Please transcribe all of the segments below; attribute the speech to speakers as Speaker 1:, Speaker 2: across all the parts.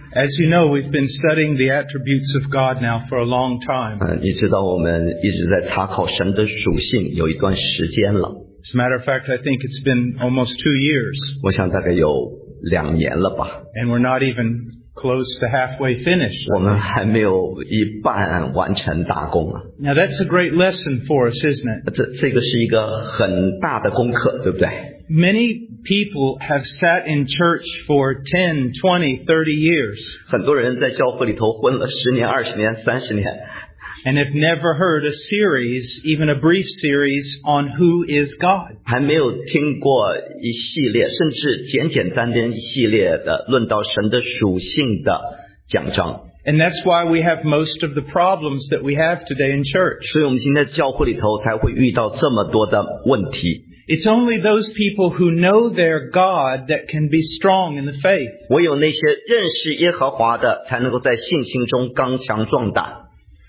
Speaker 1: As you know, we've been studying the attributes of God now for a long time.
Speaker 2: 你知道我们一直在查考神的属性有一段时间了。
Speaker 1: As a matter of fact, I think it's been almost 2 years.
Speaker 2: 我想大概有2年了吧。
Speaker 1: And we're not even close to halfway finished.
Speaker 2: 我们还没有一半完成大功啊。
Speaker 1: Now that's a great lesson for us, isn't it?
Speaker 2: 这个是一个很大的功课，对不对？
Speaker 1: Many people have sat in church for 10, 20, 30 years.
Speaker 2: 很多人在教会里头混了10年、20年、30年。
Speaker 1: And have never heard a series, even a brief series, on who is God.
Speaker 2: 还没有听过一系列，甚至简简单单一系列的论到神的属性的讲章。
Speaker 1: And that's why we have most of the problems that we have today in church.
Speaker 2: 所以我们今天在教会里头才会遇到这么多的问题。
Speaker 1: It's only those people who know their God that can be strong in the faith.
Speaker 2: 唯有那些认识耶和华的，才能够在信心中刚强壮胆。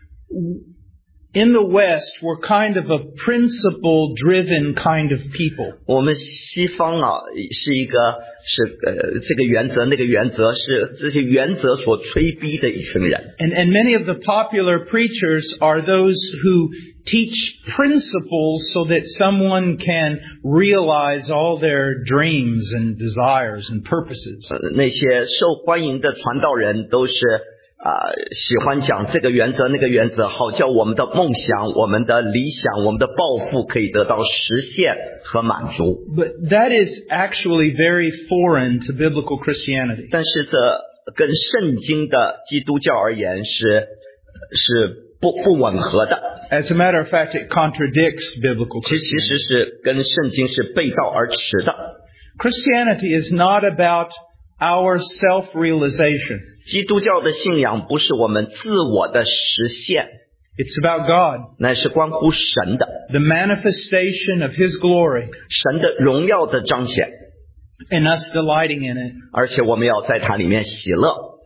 Speaker 1: In the West, we're kind of a principle-driven kind of people.
Speaker 2: 我们西方是一个这个原则那个原则是这些原则所催逼的一群人。
Speaker 1: And many of the popular preachers are those who teach principles so that someone can realize all their dreams and desires and purposes.
Speaker 2: 那些受欢迎的传道人都是喜欢讲这个原则那个原则，好叫我们的梦想、我们的理想、我们的抱负可以得到实现和满足。
Speaker 1: But that is actually very foreign to biblical Christianity.
Speaker 2: 但是这跟圣经的基督教而言是不吻合的。
Speaker 1: As a matter of fact, it contradicts biblical Christianity.
Speaker 2: 其实是跟圣经是背道而驰的。
Speaker 1: Christianity is not about our self-realization.
Speaker 2: 基督教的信仰不是我们自我的实现。
Speaker 1: It's about God.
Speaker 2: 乃是关乎神的。
Speaker 1: The manifestation of His glory.
Speaker 2: 神的荣耀的彰显。
Speaker 1: And us delighting in it.
Speaker 2: 而且我们要在它里面喜乐。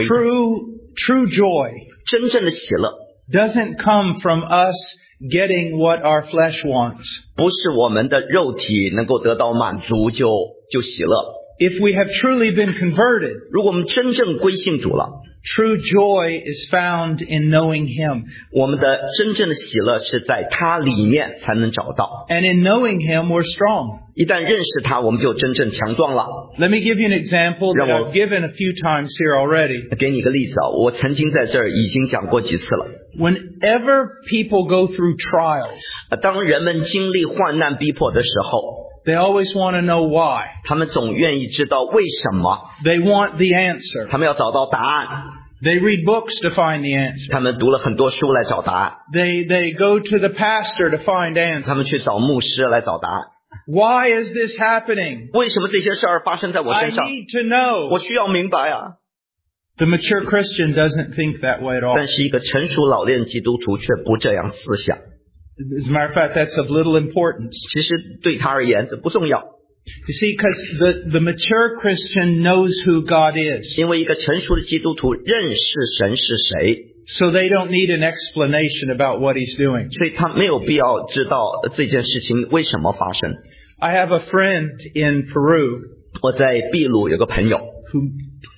Speaker 1: True joy.
Speaker 2: 真正的喜乐。
Speaker 1: Doesn't come from us getting what our flesh wants.
Speaker 2: 不是我们的肉体能够得到满足就喜乐。
Speaker 1: If we have truly been converted,
Speaker 2: 如果我们真正归信主了，
Speaker 1: true joy is found in knowing Him.
Speaker 2: 我们的真正的喜乐是在他里面才能找到。
Speaker 1: And in knowing Him, we're strong.
Speaker 2: 一旦认识他，我们就真正强壮了。
Speaker 1: Let me give you an example that I've given a few times here already.
Speaker 2: 给你一个例子我曾经在这儿已经讲过几次了。
Speaker 1: Whenever people go through trials,
Speaker 2: 当人们经历患难逼迫的时候，
Speaker 1: they always want to know why.
Speaker 2: 他们总愿意知道为什么。
Speaker 1: They want the answer.
Speaker 2: 他们要找到答案。
Speaker 1: They read books to find the answer.
Speaker 2: 他们读了很多书来找答案。
Speaker 1: They go to the pastor to find answers.
Speaker 2: 他们去找牧师来找答案。
Speaker 1: Why is this happening?
Speaker 2: 为什么这些事儿发生在我身上？
Speaker 1: I need to know.
Speaker 2: 我需要明白啊。
Speaker 1: The mature Christian doesn't think that way at all.
Speaker 2: 但是一个成熟老练基督徒却不这样思想。
Speaker 1: As a matter of fact, that's of little importance.
Speaker 2: 其实对他而言这不重要。
Speaker 1: You see, because the mature Christian knows who God is.
Speaker 2: 因为一个成熟的基督徒认识神是谁。
Speaker 1: So they don't need an explanation about what He's doing.
Speaker 2: 所以他没有必要知道这件事情为什么发生。
Speaker 1: I have a friend in Peru.
Speaker 2: 我在秘鲁有个朋友
Speaker 1: who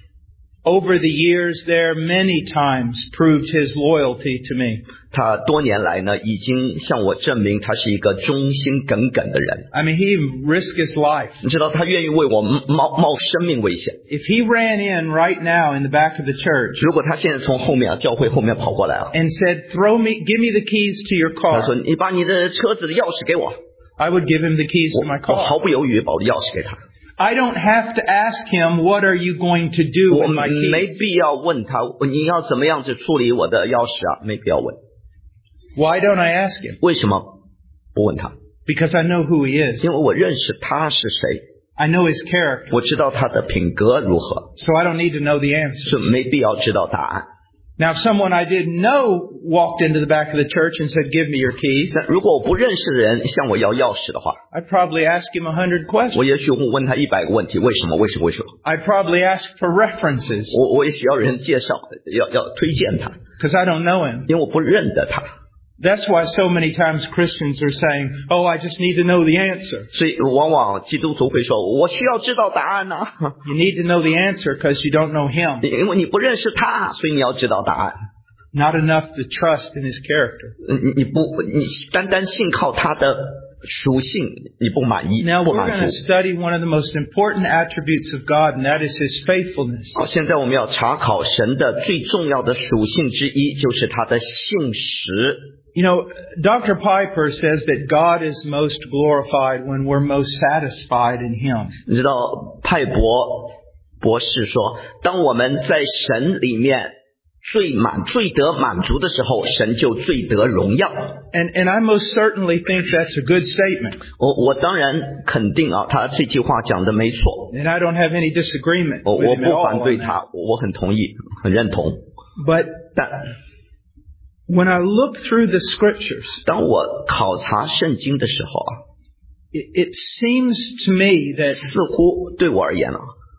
Speaker 1: over the years there many times proved his loyalty to me.
Speaker 2: 他多年来呢已经向我证明他是一个忠心耿耿的人。
Speaker 1: I mean, he risked his life.
Speaker 2: 你知道他愿意为我冒生命危险。
Speaker 1: If he ran in right now in the back of the church,
Speaker 2: 如果他现在从后面教会后面跑过来了
Speaker 1: and said, give me the keys to your
Speaker 2: 他说
Speaker 1: car,
Speaker 2: 你把你的车子的钥匙给我
Speaker 1: I would give him the keys to my
Speaker 2: 我
Speaker 1: car.
Speaker 2: 毫不犹豫把我的钥匙给他。
Speaker 1: I don't have to ask him, what are you going to do
Speaker 2: 我
Speaker 1: with my
Speaker 2: 没
Speaker 1: keys?
Speaker 2: 必要问他你要怎么样子处理我的钥匙没必要问。
Speaker 1: Why don't I ask him?
Speaker 2: 为什么不问他？
Speaker 1: Because I know who he is.
Speaker 2: 因为我认识他是谁，
Speaker 1: I know his character.
Speaker 2: 我知道他的品格如何，
Speaker 1: So I don't need to know the answer.
Speaker 2: 是没必要知道答案。
Speaker 1: Now, if someone I didn't know walked into the back of the church and said, give me your keys,
Speaker 2: 但如果我不认识的人向我要钥匙的话，
Speaker 1: I'd probably ask him 100 questions.
Speaker 2: 我也许问他100个问题，为什么？为什么？为什么？
Speaker 1: I'd probably ask for references
Speaker 2: 我也许要人介绍，要推荐他，
Speaker 1: because I don't know him.
Speaker 2: 因为我不认得他。
Speaker 1: That's why so many times Christians are saying, "Oh, I just need to know the answer."
Speaker 2: 所以往往基督徒会说，我需要知道答案啊。
Speaker 1: You need to know the answer because you don't know him.
Speaker 2: 因为你不认识他，所以你要知道答案。
Speaker 1: Not enough to trust in his character.
Speaker 2: 你单单信靠他的属性，你不满意，
Speaker 1: Now
Speaker 2: 不
Speaker 1: we're
Speaker 2: 满
Speaker 1: going to
Speaker 2: 足。
Speaker 1: study one of the most important attributes of God, and that is his faithfulness.
Speaker 2: 好，现在我们要查考神的最重要的属性之一，就是他的信实。
Speaker 1: You know, Dr. Piper says that God is most glorified when we're most satisfied in him.
Speaker 2: 你知道派博士说，当我们在神里面最得满足的时候，神就最得荣耀。
Speaker 1: And I most certainly think that's a good statement.
Speaker 2: 我当然肯定啊，他这句话讲的没错。
Speaker 1: And I don't have any disagreement
Speaker 2: 我
Speaker 1: with
Speaker 2: 不
Speaker 1: him at all
Speaker 2: 反对
Speaker 1: on that.
Speaker 2: 他，我很同意，很认同。
Speaker 1: But
Speaker 2: 但
Speaker 1: when I look through the scriptures,
Speaker 2: 当我考察圣经的时候啊，
Speaker 1: it seems to me that
Speaker 2: 似乎对我而言啊，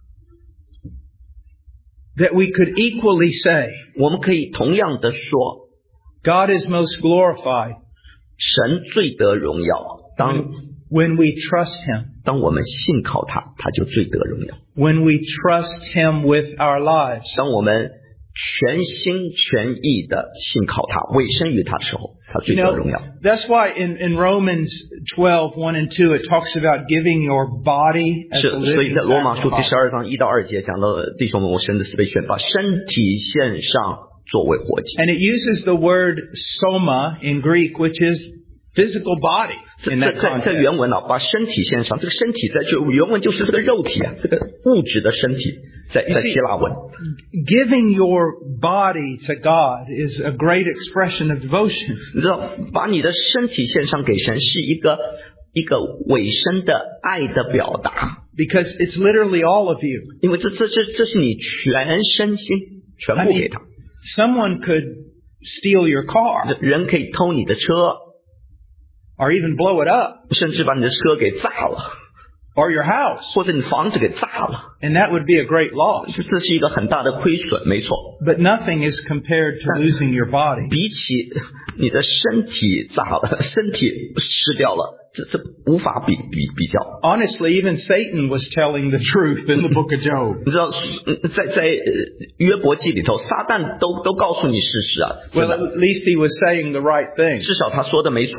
Speaker 1: we could equally say,
Speaker 2: 我们可以同样的说，
Speaker 1: God is most glorified
Speaker 2: 神最得荣耀。
Speaker 1: when we trust him,
Speaker 2: 当我们信靠他，他就最得荣耀。
Speaker 1: when we trust him with our lives.
Speaker 2: 当我们全心全意的信靠他，委身于他的时候，他最
Speaker 1: You
Speaker 2: 得
Speaker 1: know,
Speaker 2: 荣耀。
Speaker 1: that's why in Romans 12:1 and 2, it talks about giving your body as
Speaker 2: 是，
Speaker 1: a
Speaker 2: 所以
Speaker 1: living
Speaker 2: 在罗马书第
Speaker 1: sacrifice.
Speaker 2: 12章1到2节讲到，弟兄们，我神的慈悲劝，把身体献上作为活祭。
Speaker 1: And it uses the word soma in Greek, which is physical body
Speaker 2: 在
Speaker 1: in that
Speaker 2: 在
Speaker 1: context.
Speaker 2: 原文啊，把身体献上，这个身体在就原文就是这个肉体啊，这个物质的身体，在希腊文。
Speaker 1: Giving your body to God is a great expression of devotion.
Speaker 2: 你知道，把你的身体献上给神，是一个委身的爱的表达，
Speaker 1: Because it's literally all of you.
Speaker 2: 因为这是你全身心全部给他。
Speaker 1: Someone could steal your car
Speaker 2: 人可以偷你的车，
Speaker 1: or even blow it up
Speaker 2: 甚至把你的车给炸了，
Speaker 1: or your house,
Speaker 2: 或者你房子给炸了，
Speaker 1: and that would be a great loss.
Speaker 2: 这是一个很大的亏损，没错。
Speaker 1: But nothing is compared to losing your body.
Speaker 2: 比起你的身体炸了，身体失掉了，这无法比较。
Speaker 1: Honestly, even Satan was telling the truth in the book of Job.
Speaker 2: 你知道，在约伯记里头，撒旦都告诉你事实啊，
Speaker 1: Well, at least he was saying the right thing.
Speaker 2: 至少他说的没错。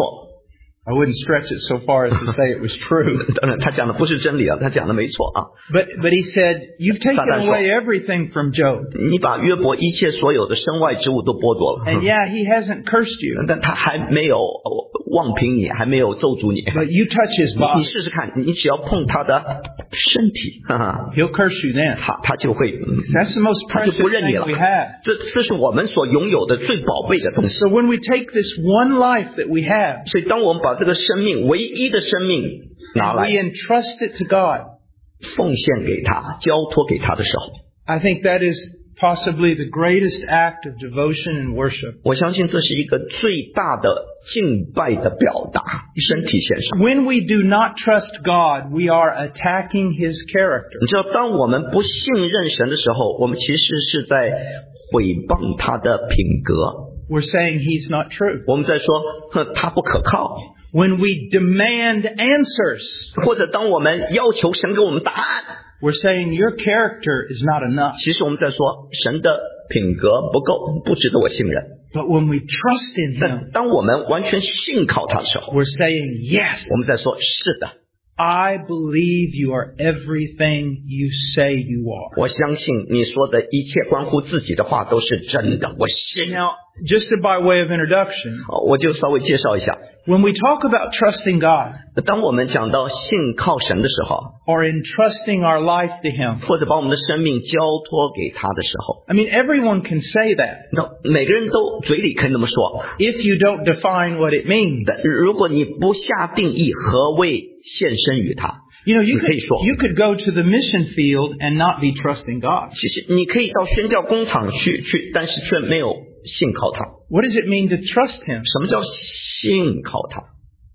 Speaker 1: I wouldn't stretch it so far as to say it was true.
Speaker 2: 当然，他讲的不是真理啊，他讲的没错啊。
Speaker 1: But he said, "You've taken away everything from Job.
Speaker 2: 你把约伯一切所有的身外之物都剥夺了，
Speaker 1: And yeah, he hasn't cursed you.
Speaker 2: 但他还没有妄评你，还没有咒诅你。
Speaker 1: But you touch his
Speaker 2: 你
Speaker 1: body,
Speaker 2: 试试看，你只要碰他的身体，哈哈，
Speaker 1: he'll curse you then.
Speaker 2: 他就会，
Speaker 1: That's the most
Speaker 2: 他就
Speaker 1: precious
Speaker 2: 不认你
Speaker 1: thing
Speaker 2: 了
Speaker 1: we have.
Speaker 2: 这是我们所拥有的最宝贝的东西。
Speaker 1: So when we take this one life that we have
Speaker 2: 所以，当我们把这个生命唯一的生命拿
Speaker 1: and we
Speaker 2: 来
Speaker 1: entrust it to God,
Speaker 2: 奉献给他、交托给他的时候，
Speaker 1: I think that is possibly the greatest act of devotion and worship.
Speaker 2: 我相信这是一个最大的敬拜的表达，身体献上。
Speaker 1: When we do not trust God, we are attacking his character.
Speaker 2: 你知道，当我们不信任神的时候，我们其实是在毁谤他的品格。
Speaker 1: We're saying he's not true.
Speaker 2: 我们在说，他不可靠。
Speaker 1: When we demand answers,
Speaker 2: 或者当我们要求神给我们答案，
Speaker 1: we're saying your character is not enough.
Speaker 2: 其实我们在说神的品格不够，不值得我信任。
Speaker 1: But when we trust in him,
Speaker 2: 但当我们完全信靠他的时候，
Speaker 1: we're saying, yes,
Speaker 2: 我们在说是的，
Speaker 1: I believe you are everything you say you are.
Speaker 2: 我相信你说的一切关乎自己的话都是真的，我信。
Speaker 1: Now, just by way of introduction,
Speaker 2: 好，我就稍微介绍一下。
Speaker 1: when we talk about trusting God
Speaker 2: 当我们讲到信靠神的时候，
Speaker 1: or entrusting our life to him,
Speaker 2: 或者把我们的生命交托给他的时候，
Speaker 1: I mean, everyone can say that
Speaker 2: 那每个人都嘴里可以那么说。
Speaker 1: if you don't define what it means.
Speaker 2: 但如果你不下定义何谓献身于他，
Speaker 1: You know, you
Speaker 2: 你可以说，
Speaker 1: could go to the mission field and not be trusting God.
Speaker 2: 其实你可以到宣教工厂去，但是却没有信靠他。
Speaker 1: What does it mean to trust him?
Speaker 2: 什么叫信靠他？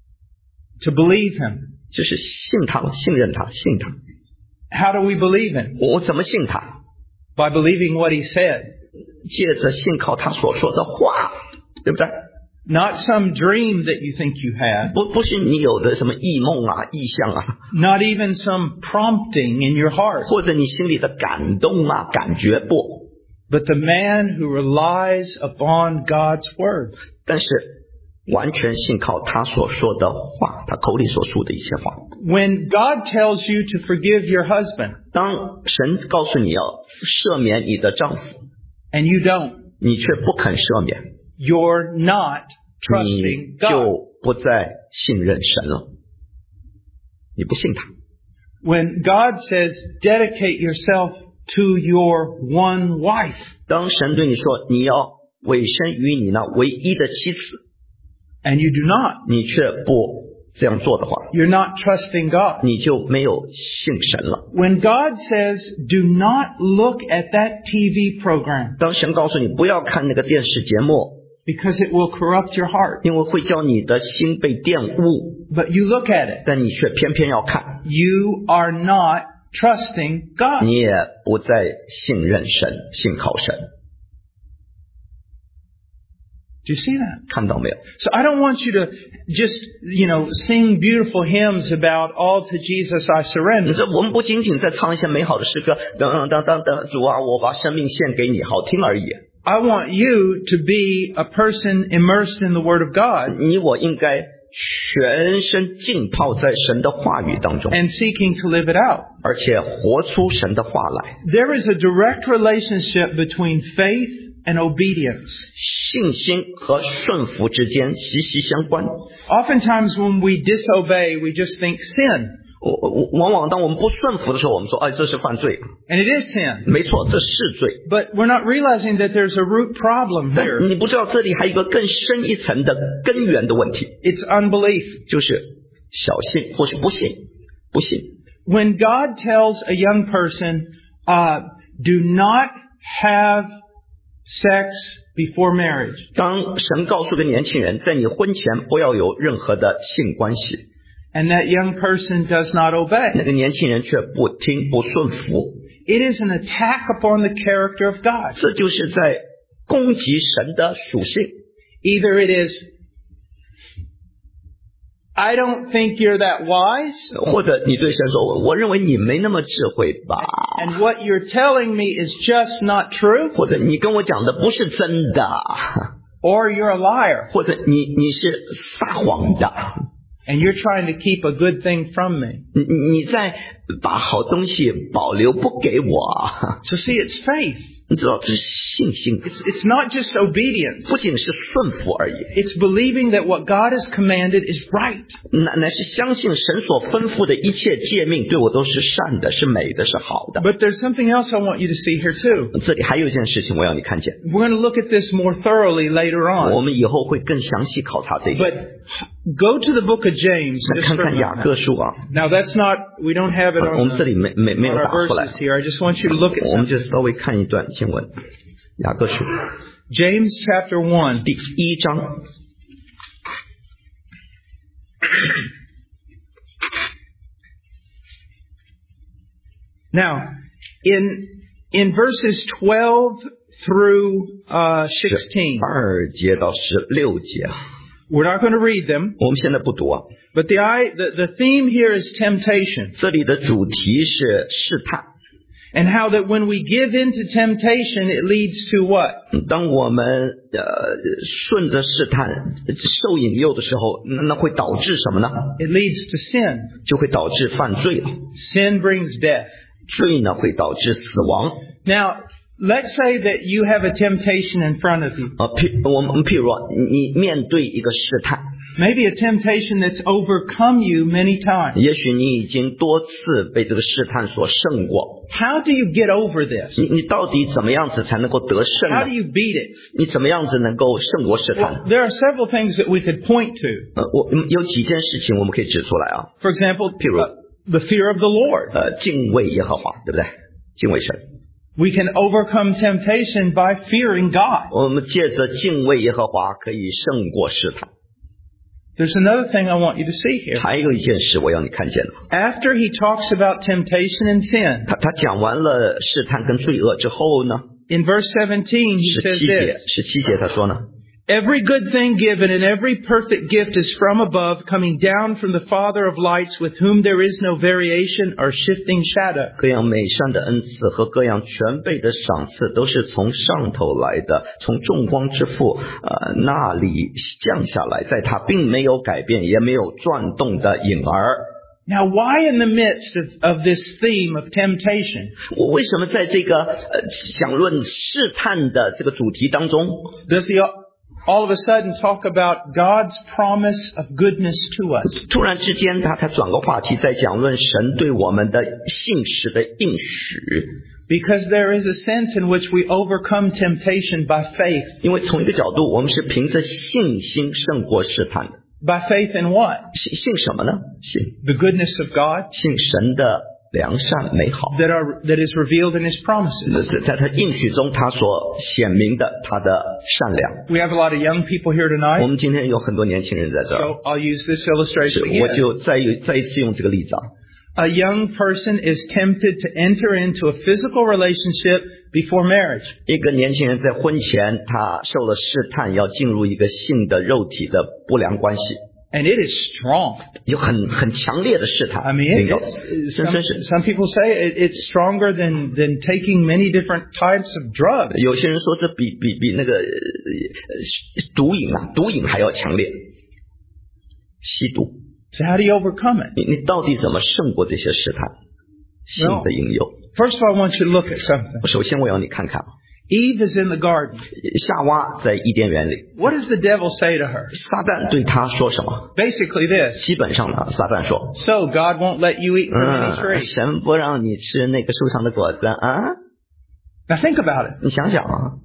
Speaker 1: To believe him.
Speaker 2: 就是信他，信任他，信他。
Speaker 1: How do we believe him?
Speaker 2: 我怎么信他？
Speaker 1: By believing what he said.
Speaker 2: 借着信靠他所说的话，对不对？
Speaker 1: Not some dream that you think you had.
Speaker 2: 不是你有的什么异梦啊、异象啊，
Speaker 1: Not even some prompting in your heart.
Speaker 2: 或者你心里的感动啊、感觉不。
Speaker 1: But the man who relies upon God's word.
Speaker 2: 但是完全信靠他所说的话，他口里所说的一些话。
Speaker 1: When God tells you to forgive your husband,
Speaker 2: 当神告诉你要赦免你的丈夫，
Speaker 1: and you don't,
Speaker 2: 你却不肯赦免，
Speaker 1: you're not
Speaker 2: 你
Speaker 1: trusting God.
Speaker 2: 就不再信任神了，你不信他。
Speaker 1: When God says, dedicate yourself to your one wife,
Speaker 2: 当神对你说你要委身于你那唯一的妻子，
Speaker 1: and you do not,
Speaker 2: 你却不这样做的话，
Speaker 1: you're not trusting God.
Speaker 2: 你就没有信神了。
Speaker 1: When God says, do not look at that TV program
Speaker 2: 当神告诉你不要看那个电视节目，
Speaker 1: because it will corrupt your heart,
Speaker 2: 因为会叫你的心被玷污，
Speaker 1: but you look at it,
Speaker 2: 但你却偏偏要看，
Speaker 1: you are not trusting God.
Speaker 2: 你也不再信任神，信靠神。
Speaker 1: Do you see that?
Speaker 2: 看到没有？
Speaker 1: So I don't want you to just, sing beautiful hymns about all to Jesus I
Speaker 2: 你
Speaker 1: surrender.
Speaker 2: 说我们不仅仅在唱一些美好的诗歌，等主啊，我把生命献给你，好听而已。
Speaker 1: I want you to be a person immersed in the Word of God
Speaker 2: 你我应该全身浸泡在神的话语当中，
Speaker 1: and seeking to live it out.
Speaker 2: 而且活出神的话来。
Speaker 1: There is a direct relationship between faith and obedience.
Speaker 2: 信心和顺服之间息息相关。
Speaker 1: Oftentimes when we disobey, we just think sin.
Speaker 2: 往往当我们不顺服的时候，我们说，哎，这是犯罪。
Speaker 1: And it is sin.
Speaker 2: 没错，这是罪。
Speaker 1: But we're not realizing that there's a root problem
Speaker 2: 但
Speaker 1: here.
Speaker 2: 你不知道这里还有一个更深一层的根源的问题，
Speaker 1: It's unbelief.
Speaker 2: 就是小信或是不信。不信。
Speaker 1: When God tells a young person, do not have sex before marriage,
Speaker 2: 当神告诉个年轻人，在你婚前不要有任何的性关系，
Speaker 1: and that young person does not
Speaker 2: 那
Speaker 1: obey,
Speaker 2: 个年轻人却不听不顺服，
Speaker 1: it is an attack upon the character of God.
Speaker 2: 这就是在攻击神的属性。
Speaker 1: Either it is, I don't think you're that wise,
Speaker 2: 或者你对神说，我认为你没那么智慧吧，
Speaker 1: and what you're telling me is just not true,
Speaker 2: 或者你跟我讲的不是真的，
Speaker 1: or you're a liar,
Speaker 2: 或者你是撒谎的，
Speaker 1: and you're trying to keep a good thing from me.
Speaker 2: 你在把好东西保留不给我。
Speaker 1: So see, it's faith.
Speaker 2: 你知道这是信心，
Speaker 1: It's not just obedience.
Speaker 2: 不仅是顺服而已，
Speaker 1: It's believing that what God has commanded is right.
Speaker 2: 乃是相信神所吩咐的一切诫命对我都是善的，是美的，是好的。
Speaker 1: But there's something else I want you to see here too.
Speaker 2: 这里还有一件事情我要你看见，
Speaker 1: We're going to look at this more thoroughly later
Speaker 2: 我
Speaker 1: on.
Speaker 2: 们以后会更详细考察这一点。
Speaker 1: But go to the book of James.
Speaker 2: 来
Speaker 1: Just
Speaker 2: 看
Speaker 1: for a
Speaker 2: 看雅
Speaker 1: moment.
Speaker 2: 各书啊，
Speaker 1: Now that's not, we don't have it
Speaker 2: 我
Speaker 1: on,
Speaker 2: 们这里没
Speaker 1: on
Speaker 2: 有
Speaker 1: our
Speaker 2: 打过来，
Speaker 1: verses here. I just want you to look at
Speaker 2: 我们
Speaker 1: something.
Speaker 2: 就稍微看一段经文，雅各书
Speaker 1: James chapter 1.
Speaker 2: 第1章。
Speaker 1: Now, in verses 12 through 16,
Speaker 2: 2节到16节，
Speaker 1: we're not going to read them,
Speaker 2: 我们现在不读啊。
Speaker 1: but the theme here is temptation,
Speaker 2: 这里的主题是试探，
Speaker 1: and how that when we give in to temptation, it leads to what?
Speaker 2: 当我们顺着试探受引诱的时候，那会导致什么呢？
Speaker 1: It leads to sin.
Speaker 2: 就会导致犯罪了。
Speaker 1: Sin brings death.
Speaker 2: 罪呢会导致死亡。
Speaker 1: Now, let's say that you have a temptation in front of you.
Speaker 2: 譬如说你面对一个试探，
Speaker 1: Maybe a temptation that's overcome you many times.
Speaker 2: 也许你已经多次被这个试探所胜过。
Speaker 1: How do you get over this?
Speaker 2: 你到底怎么样子才能够得胜
Speaker 1: How
Speaker 2: 呢
Speaker 1: do？ you beat it?
Speaker 2: 你怎么样子能够胜过试探
Speaker 1: Well, there are several things that we could point to.
Speaker 2: 我有几件事情我们可以指出来啊。
Speaker 1: For example, the fear of the Lord.
Speaker 2: 敬畏耶和华，对不对？敬畏神。
Speaker 1: We can overcome temptation by fearing God.
Speaker 2: 我们借着敬畏耶和华可以胜过试探。
Speaker 1: There's another thing I want you to see here.
Speaker 2: 还有一件事我要你看见了，
Speaker 1: After he talks about temptation and sin,
Speaker 2: 他讲完了试探跟罪恶之后呢，
Speaker 1: in verse 17 he says
Speaker 2: 17节
Speaker 1: this,
Speaker 2: 他说呢，
Speaker 1: Every good thing given and every perfect gift is from above, coming down from the Father of lights, with whom there is no variation or shifting shadow.
Speaker 2: 各样美善的恩赐和各样全备的赏赐都是从上头来的，从众光之父那里降下来，在他并没有改变也没有转动的影儿。
Speaker 1: Now, why in the midst of this theme of temptation?
Speaker 2: 我为什么在这个讲论试探的这个主题当中
Speaker 1: Does he all of a sudden talk about God's promise of goodness to us?
Speaker 2: 突然之间他才转个话题，在讲论神对我们的信实的应许。
Speaker 1: Because there is a sense in which we overcome temptation by faith.
Speaker 2: 因为从一个角度，我们是凭着信心胜过试探的。
Speaker 1: By faith in what?
Speaker 2: 信什么呢？信
Speaker 1: The goodness of God
Speaker 2: 信神的良善美好
Speaker 1: that is revealed in His promises.
Speaker 2: 在他应许中他所显明的他的善良。
Speaker 1: We have a lot of young people here
Speaker 2: 我
Speaker 1: tonight,
Speaker 2: 们今天有很多年轻人在这儿，
Speaker 1: so I'll use this illustration
Speaker 2: 我
Speaker 1: again.
Speaker 2: 就再一次用这个例子啊。
Speaker 1: A young person is tempted to enter into a physical relationship before marriage.
Speaker 2: 一个年轻人在婚前，他受了试探，要进入一个性的肉体的不良关系，
Speaker 1: And it is strong.
Speaker 2: 有很强烈的试探。
Speaker 1: I mean,
Speaker 2: 真是
Speaker 1: some people say it's stronger than taking many different types of drugs.
Speaker 2: 有些人说这比那个毒瘾还要强烈，吸毒。
Speaker 1: So how do you overcome it?
Speaker 2: 你到底怎么胜过这些试探？性的引诱。
Speaker 1: First of all, I want you to look at something.
Speaker 2: 首先我要你看看，
Speaker 1: Eve is in the garden.
Speaker 2: 夏娃在伊甸园里，
Speaker 1: What does the devil say to her?
Speaker 2: 撒旦对她说什么？
Speaker 1: Basically this.
Speaker 2: 基本上呢，撒旦说
Speaker 1: So God won't let you eat from any tree.
Speaker 2: 神不让你吃那个树上的果子啊！
Speaker 1: Now think about it.
Speaker 2: 你想想啊，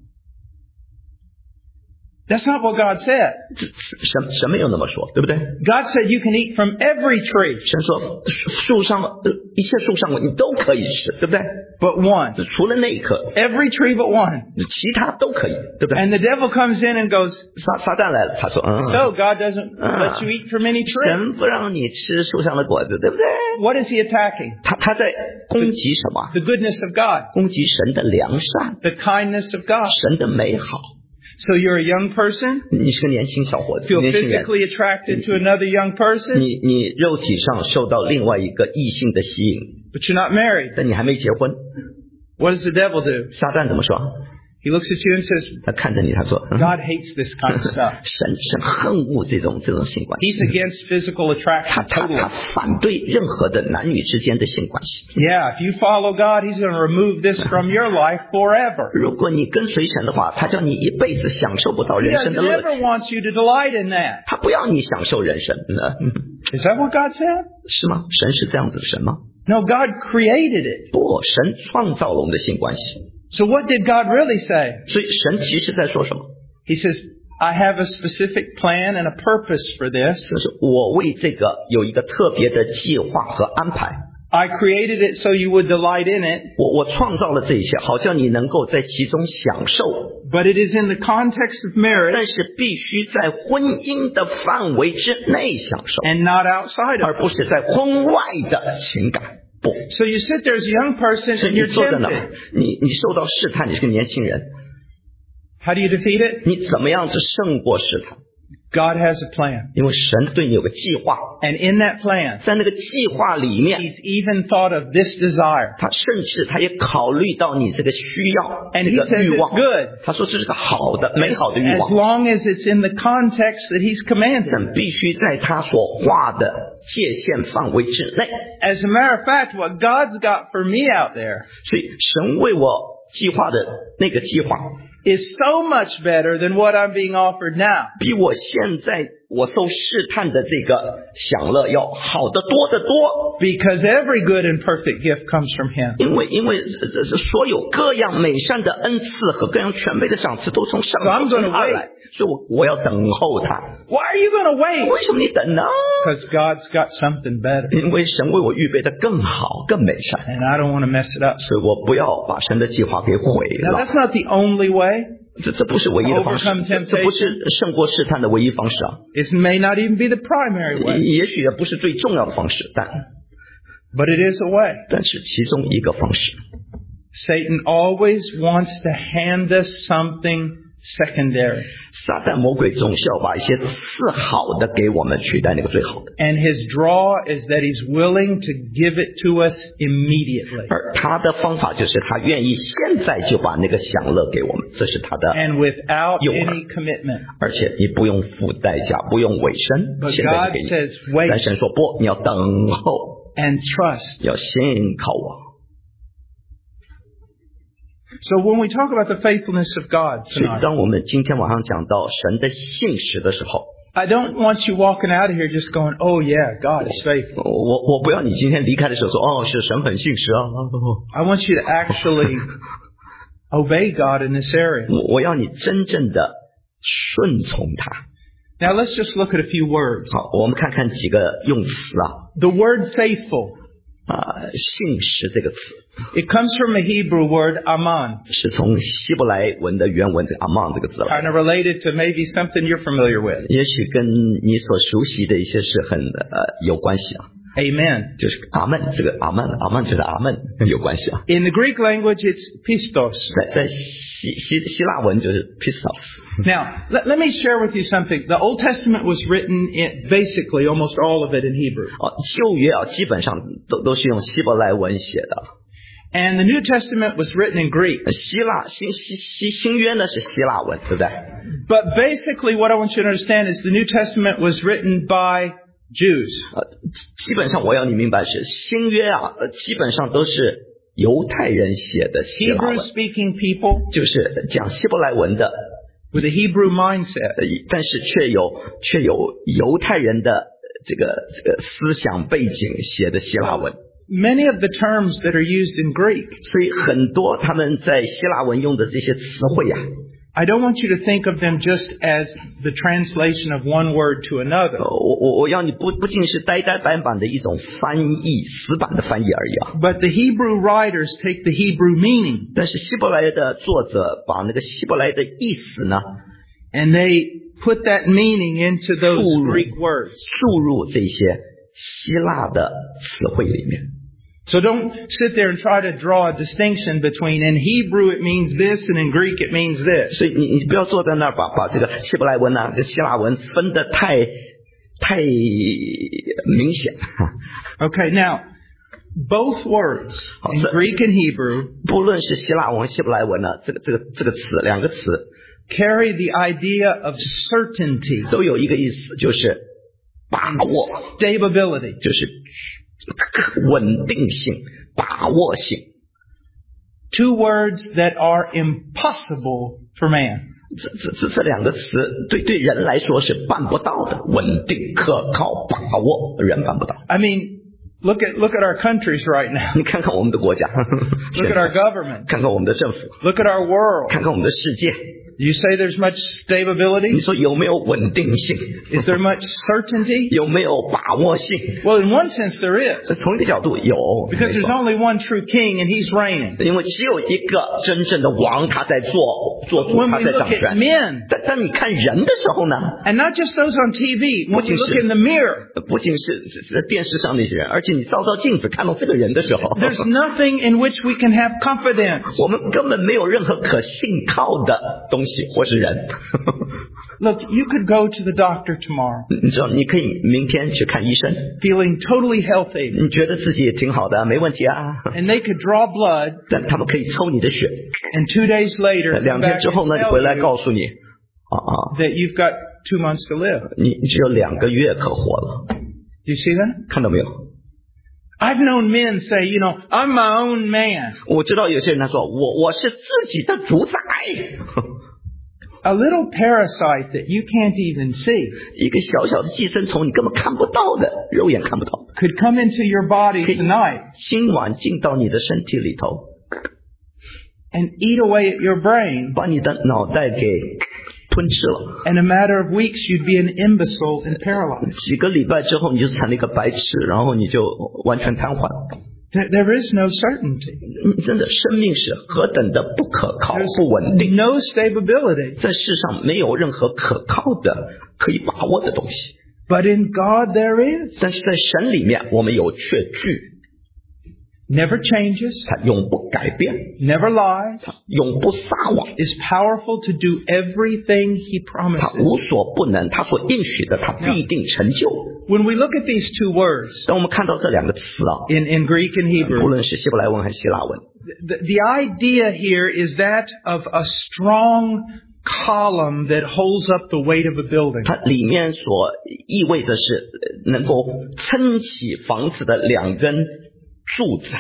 Speaker 1: That's not what God said.
Speaker 2: 神没有那么说，对不对？
Speaker 1: God said you can eat from every tree,
Speaker 2: 神说树上一切树上你都可以吃，对不对？
Speaker 1: but one.
Speaker 2: 除了那一棵，
Speaker 1: Every tree but one.
Speaker 2: 其他都可以，对不对？
Speaker 1: And the devil comes in and goes,
Speaker 2: 撒旦来了，他说
Speaker 1: so God doesn't let you eat from any tree.
Speaker 2: 神不让你吃树上的果子，对不对？
Speaker 1: What is he attacking?
Speaker 2: 他在攻击什么？
Speaker 1: The goodness of God,
Speaker 2: 攻击神的良善，
Speaker 1: the kindness of God.
Speaker 2: 神的美好。
Speaker 1: So you're a young person,
Speaker 2: 你是个年轻小伙子，
Speaker 1: feel
Speaker 2: 年轻人，
Speaker 1: physically attracted to another young person,
Speaker 2: 你肉体上受到另外一个异性的吸引，
Speaker 1: but you're not married.
Speaker 2: 但你还没结婚。
Speaker 1: What does the devil do?
Speaker 2: 撒旦怎么说？
Speaker 1: He looks at you and says,
Speaker 2: 他看着你，他说
Speaker 1: God hates this kind of stuff.
Speaker 2: 神恨恶这种性关
Speaker 1: He's
Speaker 2: 系，
Speaker 1: against physical attraction
Speaker 2: 他
Speaker 1: totally.
Speaker 2: 反对任何的男女之间的性关系。
Speaker 1: Yeah, if you follow God, He's going to remove this from your life forever.
Speaker 2: 如果你跟随神的话，他叫你一辈子享受不到
Speaker 1: He
Speaker 2: 人生
Speaker 1: doesn't
Speaker 2: 的乐
Speaker 1: ever
Speaker 2: 趣，
Speaker 1: want you to delight in that.
Speaker 2: 他不要你享受人生，
Speaker 1: Is that what God said?
Speaker 2: 是吗？神是这样子的神吗？
Speaker 1: No, God created it.
Speaker 2: 不，神创造了我们的性关系。
Speaker 1: So what did God really say?
Speaker 2: 所以神其实在说什么？
Speaker 1: He says, I have a specific plan and a purpose for this.
Speaker 2: 就是我为这个有一个特别的计划和安排。
Speaker 1: I created it so you would delight in it,
Speaker 2: 我创造了这一切，好叫你能够在其中享受，
Speaker 1: but it is in the context of marriage
Speaker 2: 但是必须在婚姻的范围之内享受，
Speaker 1: and not outside
Speaker 2: 而
Speaker 1: of it.
Speaker 2: 不是在婚外的情感。不，
Speaker 1: So you sit there as a young person
Speaker 2: 所以
Speaker 1: and
Speaker 2: 你
Speaker 1: you're
Speaker 2: 坐在那
Speaker 1: tempted.
Speaker 2: 你受到试探，你是个年轻人，
Speaker 1: How do you defeat it?
Speaker 2: 你怎么样子胜过试探？
Speaker 1: God has a plan.
Speaker 2: 因为神对你有个计划，
Speaker 1: And in that plan,
Speaker 2: 在那个计划里面，
Speaker 1: He's even thought of this desire.
Speaker 2: 他甚至他也考虑到你这个需要，
Speaker 1: And
Speaker 2: 这
Speaker 1: He
Speaker 2: 个
Speaker 1: says
Speaker 2: 欲
Speaker 1: it's
Speaker 2: 望。
Speaker 1: good.
Speaker 2: 他说这是个好的、美好的欲
Speaker 1: As
Speaker 2: 望，
Speaker 1: long as it's in the context that He's commanded.
Speaker 2: 但必须在他所画的界限范围之内。
Speaker 1: As a matter of fact, what God's got for me out there
Speaker 2: 所以神为我计划的那个计划，
Speaker 1: is so much better than what I'm being offered now.
Speaker 2: 比我现在我受试探的这个享乐要好得多得多。
Speaker 1: Because every good and perfect gift comes from Him.
Speaker 2: 因为这所有各样美善的恩赐和各样全备的赏赐都从上头从他而来，所以我要等候他。
Speaker 1: Why are you going to wait?
Speaker 2: 为什么你等呢？
Speaker 1: Because God's got something better.
Speaker 2: 因为神为我预备的更好、更美善，
Speaker 1: And I don't want to mess it up.
Speaker 2: 所以我不要把神的计划给毁
Speaker 1: Now,
Speaker 2: 了。
Speaker 1: that's not the only way.
Speaker 2: 这不是唯一的方式
Speaker 1: Overcome， temptation
Speaker 2: 这不是胜过试探的唯一方式啊！
Speaker 1: It may not even be the primary way.
Speaker 2: 也许也不是最重要的方式，
Speaker 1: But it is a way.
Speaker 2: 但是其中一个方式。
Speaker 1: Satan always wants to hand us something secondary.
Speaker 2: 撒旦魔鬼总是要把一些次好的给我们取代那个最好的。
Speaker 1: And his draw is that he's willing to give it to us immediately.
Speaker 2: 而他的方法就是他愿意现在就把那个享乐给我们，这是他的。
Speaker 1: And without
Speaker 2: 诱饵。
Speaker 1: any commitment.
Speaker 2: 而且你不用付代价，不用委身，
Speaker 1: But
Speaker 2: 现在就
Speaker 1: God
Speaker 2: 给你。
Speaker 1: says, wait
Speaker 2: 但神说不，你要等候，
Speaker 1: and trust.
Speaker 2: 要信靠我。
Speaker 1: So when we talk about the faithfulness of God
Speaker 2: 所以
Speaker 1: tonight,
Speaker 2: 当我们今天晚上讲到神的信实的时候，
Speaker 1: I don't want you walking out of here just going, oh yeah, God is faithful.
Speaker 2: 我不要你今天离开的时候说，哦，是神很信实啊。
Speaker 1: I want you to actually obey God in this area.
Speaker 2: 我要你真正的顺从他。
Speaker 1: Now let's just look at a few words.
Speaker 2: 好，我们看看几个用词啊。
Speaker 1: The word faithful,
Speaker 2: 信实这个词
Speaker 1: it comes from a Hebrew word, aman,
Speaker 2: 是从希伯来文的原文这个 aman 这个字来
Speaker 1: kind of related to maybe something you're familiar with.
Speaker 2: 也许跟你所熟悉的一些是很有关系啊。
Speaker 1: Amen.
Speaker 2: 就是阿门，这个阿门就是阿门有关系啊。
Speaker 1: In the Greek language, it's pistos.
Speaker 2: 在希腊文就是 pistos。
Speaker 1: Now, let me share with you something. The Old Testament was written in basically almost all of it in Hebrew.
Speaker 2: 旧约啊，基本上都是用希伯来文写的。
Speaker 1: And the New Testament was written in Greek.
Speaker 2: 新约呢是希腊文，对不对？
Speaker 1: But basically what I want you to understand is the New Testament was written by Jews.
Speaker 2: 基本上我要你明白是新约啊，基本上都是犹太人写的希腊文，
Speaker 1: Hebrew-speaking people
Speaker 2: 就是讲希伯来文的，
Speaker 1: with a Hebrew mindset.
Speaker 2: 但是却有犹太人的这个思想背景写的希腊文。
Speaker 1: Many of the terms that are used in Greek,
Speaker 2: 所以很多他们在希腊文用的这些词汇啊，
Speaker 1: I don't want you to think of them just as the translation of one word to another.
Speaker 2: 我要你不仅是呆板板的一种翻译，死板的翻译而已啊。
Speaker 1: But the Hebrew writers take the Hebrew meaning
Speaker 2: 但是希伯来的作者把那个希伯来的意思呢，
Speaker 1: and they put that meaning into those Greek words.
Speaker 2: 注入这些希腊的词汇里面。
Speaker 1: So don't sit there and try to draw a distinction between in Hebrew it means this and in Greek it means this.
Speaker 2: 所以你不要坐在那儿把这个希伯来文啊跟希腊文分得太明显。
Speaker 1: Okay, now, both words, in Greek and Hebrew,
Speaker 2: 不论是希腊文希伯来文呢，这个词两个词
Speaker 1: carry the idea of certainty,
Speaker 2: 都有一个意思，就是把握，
Speaker 1: stability.
Speaker 2: 就是稳定性、把握性。
Speaker 1: Two words that are impossible for man.
Speaker 2: 这两个词对人来说是办不到的，稳定、可靠、把握，人办不到。
Speaker 1: I mean, look at our countries right now.
Speaker 2: 你看看我们的国家，
Speaker 1: Look at our government.
Speaker 2: 看看我们的政府，
Speaker 1: Look at our world.
Speaker 2: 看看我们的世界。
Speaker 1: You say there's much
Speaker 2: 你
Speaker 1: stability?
Speaker 2: 说有没有稳定性？
Speaker 1: Is there much certainty?
Speaker 2: 有没有把握性？
Speaker 1: Well, in one sense there is.
Speaker 2: 从一个角度有，
Speaker 1: Because there's only one true king and he's reigning.
Speaker 2: 因为只有一个真正的王，他在做主，
Speaker 1: When
Speaker 2: 他
Speaker 1: we
Speaker 2: 在
Speaker 1: look
Speaker 2: 掌
Speaker 1: at
Speaker 2: 权。
Speaker 1: men,
Speaker 2: 但你看人的时候呢，
Speaker 1: and not just those on TV, when you look in the mirror,
Speaker 2: 不仅是电视上那些人，而且你照镜子看到这个人的时候，
Speaker 1: there's nothing in which we can have confidence.
Speaker 2: 我们根本没有任何可信靠的东西或是人。
Speaker 1: Look, you could go to the doctor tomorrow,
Speaker 2: 你知道，你可以明天去看医生，
Speaker 1: feeling totally healthy,
Speaker 2: 你觉得自己也挺好的，没问题啊。
Speaker 1: and they could draw blood,
Speaker 2: 但他们可以抽你的血，
Speaker 1: and 2 days later,
Speaker 2: 2
Speaker 1: come
Speaker 2: 天
Speaker 1: back
Speaker 2: 之后
Speaker 1: and
Speaker 2: 呢，你
Speaker 1: tell
Speaker 2: 回来
Speaker 1: you
Speaker 2: 告诉你，
Speaker 1: that you've got 2 months to live.
Speaker 2: 你只有2个月可活了，
Speaker 1: Do you see that?
Speaker 2: 看到没有？
Speaker 1: I've known men say, I'm my own man.
Speaker 2: 我知道有些人他说我是自己的主宰，
Speaker 1: A little parasite that you can't even see
Speaker 2: 一个小小的寄生虫，你根本看不到的，肉眼看不到，
Speaker 1: could come into your body tonight
Speaker 2: 今晚进到你的身体里头，
Speaker 1: and eat away at your brain.
Speaker 2: 把你的脑袋给吞吃了。
Speaker 1: In a matter of weeks, you'd be an imbecile and paralyzed.
Speaker 2: 几个礼拜之后，你就成了一个白痴，然后你就完全瘫痪。
Speaker 1: There is no certainty.
Speaker 2: 真的，生命是何等的不可靠、不稳定，
Speaker 1: No stability.
Speaker 2: 在世上没有任何可靠的、可以把握的东西。
Speaker 1: But in God there is.
Speaker 2: 但是在神里面，我们有确据。
Speaker 1: never changes,
Speaker 2: 他永不改变，
Speaker 1: never lies,
Speaker 2: 永不撒谎，
Speaker 1: is powerful to do everything he
Speaker 2: 他无
Speaker 1: promises.
Speaker 2: 所不能，他所应许的他必定成就。
Speaker 1: When we look at these two words
Speaker 2: 当我们看到这两个词啊，
Speaker 1: in Greek and
Speaker 2: 不
Speaker 1: Hebrew,
Speaker 2: 论是希伯来文还是希腊文，
Speaker 1: the idea here is that of a strong column that holds up the weight of a building.
Speaker 2: 它里面所意味着是能够撑起房子的两根柱子。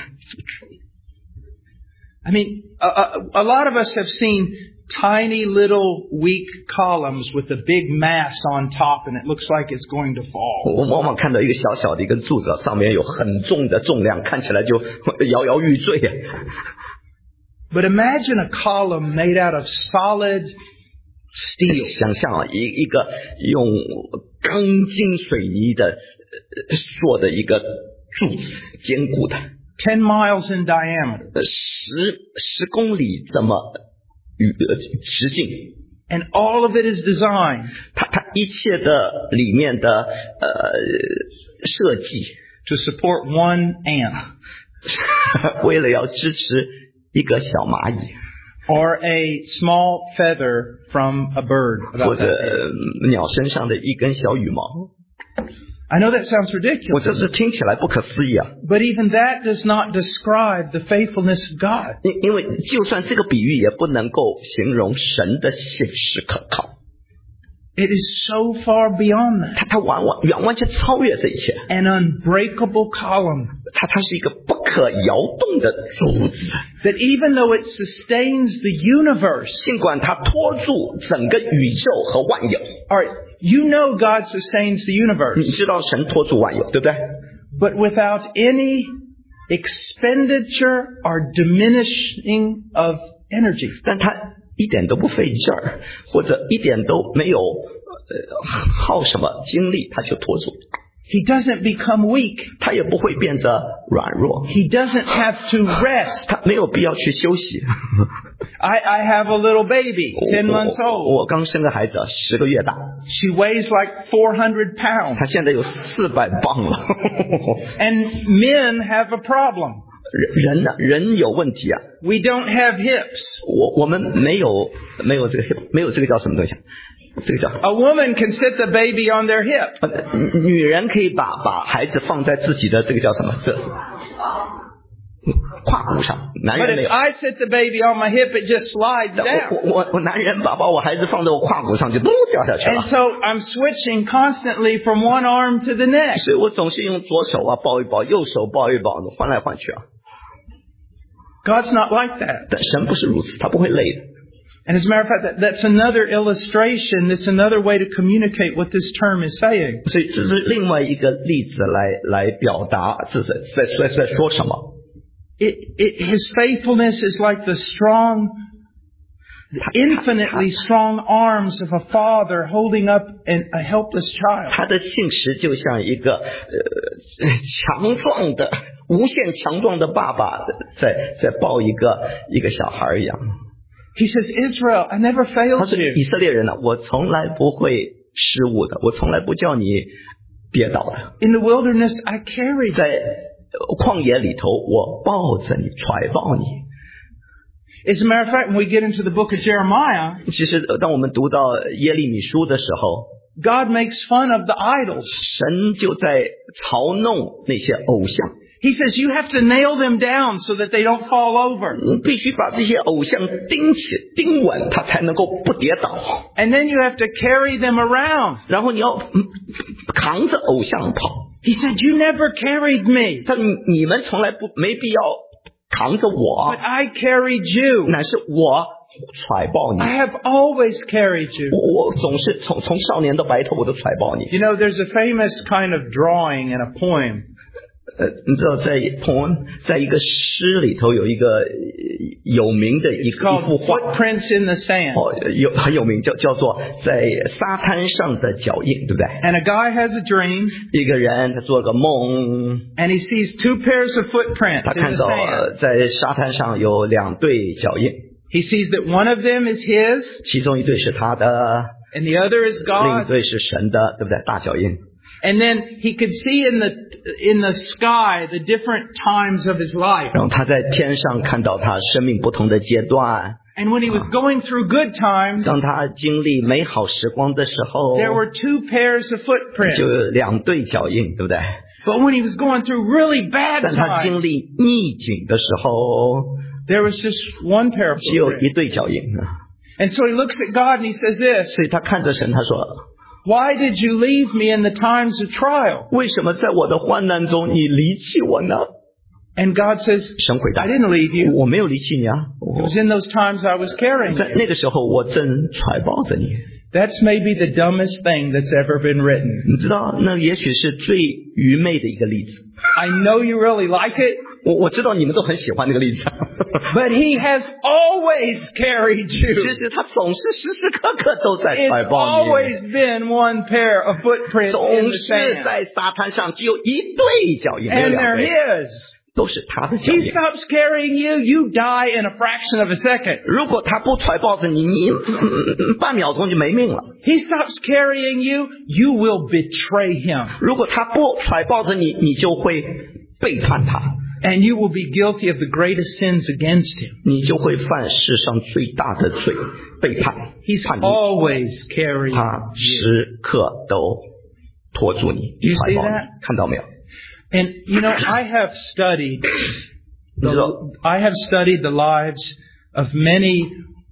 Speaker 1: I mean, a lot of us have seen tiny little weak columns with a big mass on top, and it looks like it's going to fall.
Speaker 2: 我们往往看到一个小小的一根柱子，上面有很重的重量，看起来就摇摇欲坠啊。
Speaker 1: But imagine a column made out of solid steel.
Speaker 2: 想象啊，一个用钢筋水泥的做的一个柱子，坚固的
Speaker 1: 10 miles in diameter.
Speaker 2: 10公里这么直径，
Speaker 1: And all of it is designed
Speaker 2: 它一切的里面的设计，
Speaker 1: to support one ant
Speaker 2: 为了要支持一个小蚂蚁
Speaker 1: or a small feather from a bird.
Speaker 2: 或
Speaker 1: About
Speaker 2: 者
Speaker 1: that big.
Speaker 2: 鸟身上的一根小羽毛。
Speaker 1: I know that sounds
Speaker 2: 我
Speaker 1: ridiculous,
Speaker 2: 这是听起来不可思议啊！
Speaker 1: but even that does not describe the faithfulness of God.
Speaker 2: 因为就算这个比喻也不能够形容神的信实可靠，
Speaker 1: It is so far beyond that.
Speaker 2: 它完全超越这一切，
Speaker 1: An unbreakable column
Speaker 2: 它是一个不可摇动的柱子，
Speaker 1: that even though it sustains the universe,
Speaker 2: 尽管它托住整个宇宙和万有。
Speaker 1: all right, you know God sustains the
Speaker 2: 你
Speaker 1: universe,
Speaker 2: 知道神托住万有，对不对？
Speaker 1: but without any expenditure or diminishing of energy.
Speaker 2: 但他一点都不费劲儿，或者一点都没有耗什么精力，他就托住，
Speaker 1: He doesn't become weak.
Speaker 2: 他也不会变得软弱，
Speaker 1: He doesn't have to rest.
Speaker 2: 他没有必要去休息。
Speaker 1: I have a little baby, 10 months old.
Speaker 2: 我刚生个孩子，10个月大，
Speaker 1: She weighs like 400 pounds.
Speaker 2: 他现在有400磅了。
Speaker 1: And men have a problem.
Speaker 2: 人呢？人有问题啊！
Speaker 1: We don't have hips.
Speaker 2: 我们没有这个 hip， 没有这个叫什么东西？这个叫
Speaker 1: A woman can sit the baby on their hip.
Speaker 2: 女人可以把孩子放在自己的这个叫什么？这胯骨上，男
Speaker 1: But
Speaker 2: 人没
Speaker 1: if
Speaker 2: 有。
Speaker 1: I sit the baby on my hip, it just slides down.
Speaker 2: 我男人把我孩子放在我胯骨上就咚掉下去
Speaker 1: And
Speaker 2: 了，
Speaker 1: so I'm switching constantly from one arm to the next.
Speaker 2: 所以我总是用左手啊抱一抱，右手抱一抱，换来换去啊。
Speaker 1: God's not like that.
Speaker 2: 但神不是如此，他不会累的。
Speaker 1: And as a matter of fact, that's another illustration. That's another way to communicate what this term is saying.
Speaker 2: 所以这是另外一个例子来表达这是在说什么。
Speaker 1: His faithfulness is like the strong, infinitely strong arms of a father holding up a helpless child.
Speaker 2: 他的信实就像一个强壮的、无限强壮的爸爸在抱一个小孩一样。
Speaker 1: He says, Israel, I never
Speaker 2: 他
Speaker 1: failed
Speaker 2: 说：“以
Speaker 1: you.
Speaker 2: 色列人啊，我从来不会失误的，我从来不叫你跌倒的。
Speaker 1: In the wilderness, I carried
Speaker 2: 在
Speaker 1: you.
Speaker 2: 旷野里头，我抱着你，怀抱你。
Speaker 1: As a matter of fact, when we get into the book of Jeremiah,
Speaker 2: 其实，当我们读到耶利米书的时候，
Speaker 1: God makes fun of the idols.
Speaker 2: 神就在嘲弄那些偶像。
Speaker 1: He says, you have to nail them down so that they don't fall over.
Speaker 2: 必须把这些偶像钉稳，他才能够不跌倒。
Speaker 1: And then you have to carry them around.
Speaker 2: 然后你要扛着偶像跑。
Speaker 1: He said, you never carried me,
Speaker 2: 但你们从来没必要扛着我
Speaker 1: but，I carried you.
Speaker 2: 乃是我揣抱你。
Speaker 1: I have always carried you.
Speaker 2: 我总是从少年到白头，我都揣抱你。
Speaker 1: You know, there's a famous kind of drawing in a poem.
Speaker 2: 你知道在一个诗里头有一个有名的一
Speaker 1: It's called
Speaker 2: 幅画，
Speaker 1: Footprints in the Sand.
Speaker 2: 很有名，叫做在沙滩上的脚印，对不对？
Speaker 1: And a guy has a dream,
Speaker 2: 一个人他做了个梦，
Speaker 1: and he sees 2 pairs of
Speaker 2: 他
Speaker 1: footprints in
Speaker 2: 看
Speaker 1: the
Speaker 2: 到
Speaker 1: sand.
Speaker 2: 在沙滩上有2对脚印，
Speaker 1: He sees that one of them is his,
Speaker 2: 其中一对是他的，
Speaker 1: and the other is
Speaker 2: 另一
Speaker 1: God's.
Speaker 2: 对是神的，对不对？大脚印。
Speaker 1: And then he could see in the sky the different times of his life.
Speaker 2: 然后他在天上看到他生命不同的阶段。
Speaker 1: And when he was going through good times,
Speaker 2: 当他经历美好时光的时候，
Speaker 1: there were 2 pairs of footprints.
Speaker 2: 就有2对脚印，对不对？
Speaker 1: But when he was going through really bad
Speaker 2: 但他经
Speaker 1: times,
Speaker 2: 历逆境的时候，
Speaker 1: there was just 1 pair of
Speaker 2: 只有1
Speaker 1: footprints.
Speaker 2: 对脚印。
Speaker 1: And so he looks at God and he says this,
Speaker 2: 所以他看着神，他说
Speaker 1: Why did you leave me in the times of trial?
Speaker 2: 为什么在我的患难中你离弃我呢？
Speaker 1: And God says,
Speaker 2: 神回答
Speaker 1: I didn't leave you.
Speaker 2: 我没有离弃你啊，
Speaker 1: It was in those times I was carrying
Speaker 2: 在
Speaker 1: you.
Speaker 2: 那个时候我正怀抱着你。
Speaker 1: That's maybe the dumbest thing that's ever been written.
Speaker 2: 你知道那也许是最愚昧的一个例子。
Speaker 1: I know you really like it,
Speaker 2: 我知道你们都很喜欢那个例子。
Speaker 1: but he has always carried
Speaker 2: 其
Speaker 1: you.
Speaker 2: 实他总是时时刻刻都在
Speaker 1: It's
Speaker 2: 怀抱你，
Speaker 1: always been 1 pair of footprints in
Speaker 2: 总
Speaker 1: the
Speaker 2: 是
Speaker 1: sand.
Speaker 2: 在沙滩上只有1对脚印，没有
Speaker 1: And
Speaker 2: 2
Speaker 1: they're
Speaker 2: 对，
Speaker 1: his.
Speaker 2: 都是他的脚
Speaker 1: He
Speaker 2: 印。
Speaker 1: stops carrying you, you die in a fraction of a second.
Speaker 2: 如果他不怀抱着你，你半秒钟就没命了。
Speaker 1: He stops carrying you, you will betray him.
Speaker 2: 如果他不怀抱着你，你就会背叛他，
Speaker 1: And you will be guilty of the greatest sins against him.
Speaker 2: 你就会犯世上最大的罪，背叛。
Speaker 1: He's
Speaker 2: 叛逆，
Speaker 1: always carrying
Speaker 2: 他
Speaker 1: you.
Speaker 2: 时刻都拖住你，
Speaker 1: You
Speaker 2: 怀
Speaker 1: see
Speaker 2: 抱你
Speaker 1: that？
Speaker 2: 看到没有？
Speaker 1: And you know, I have studied
Speaker 2: 你知道
Speaker 1: the lives of many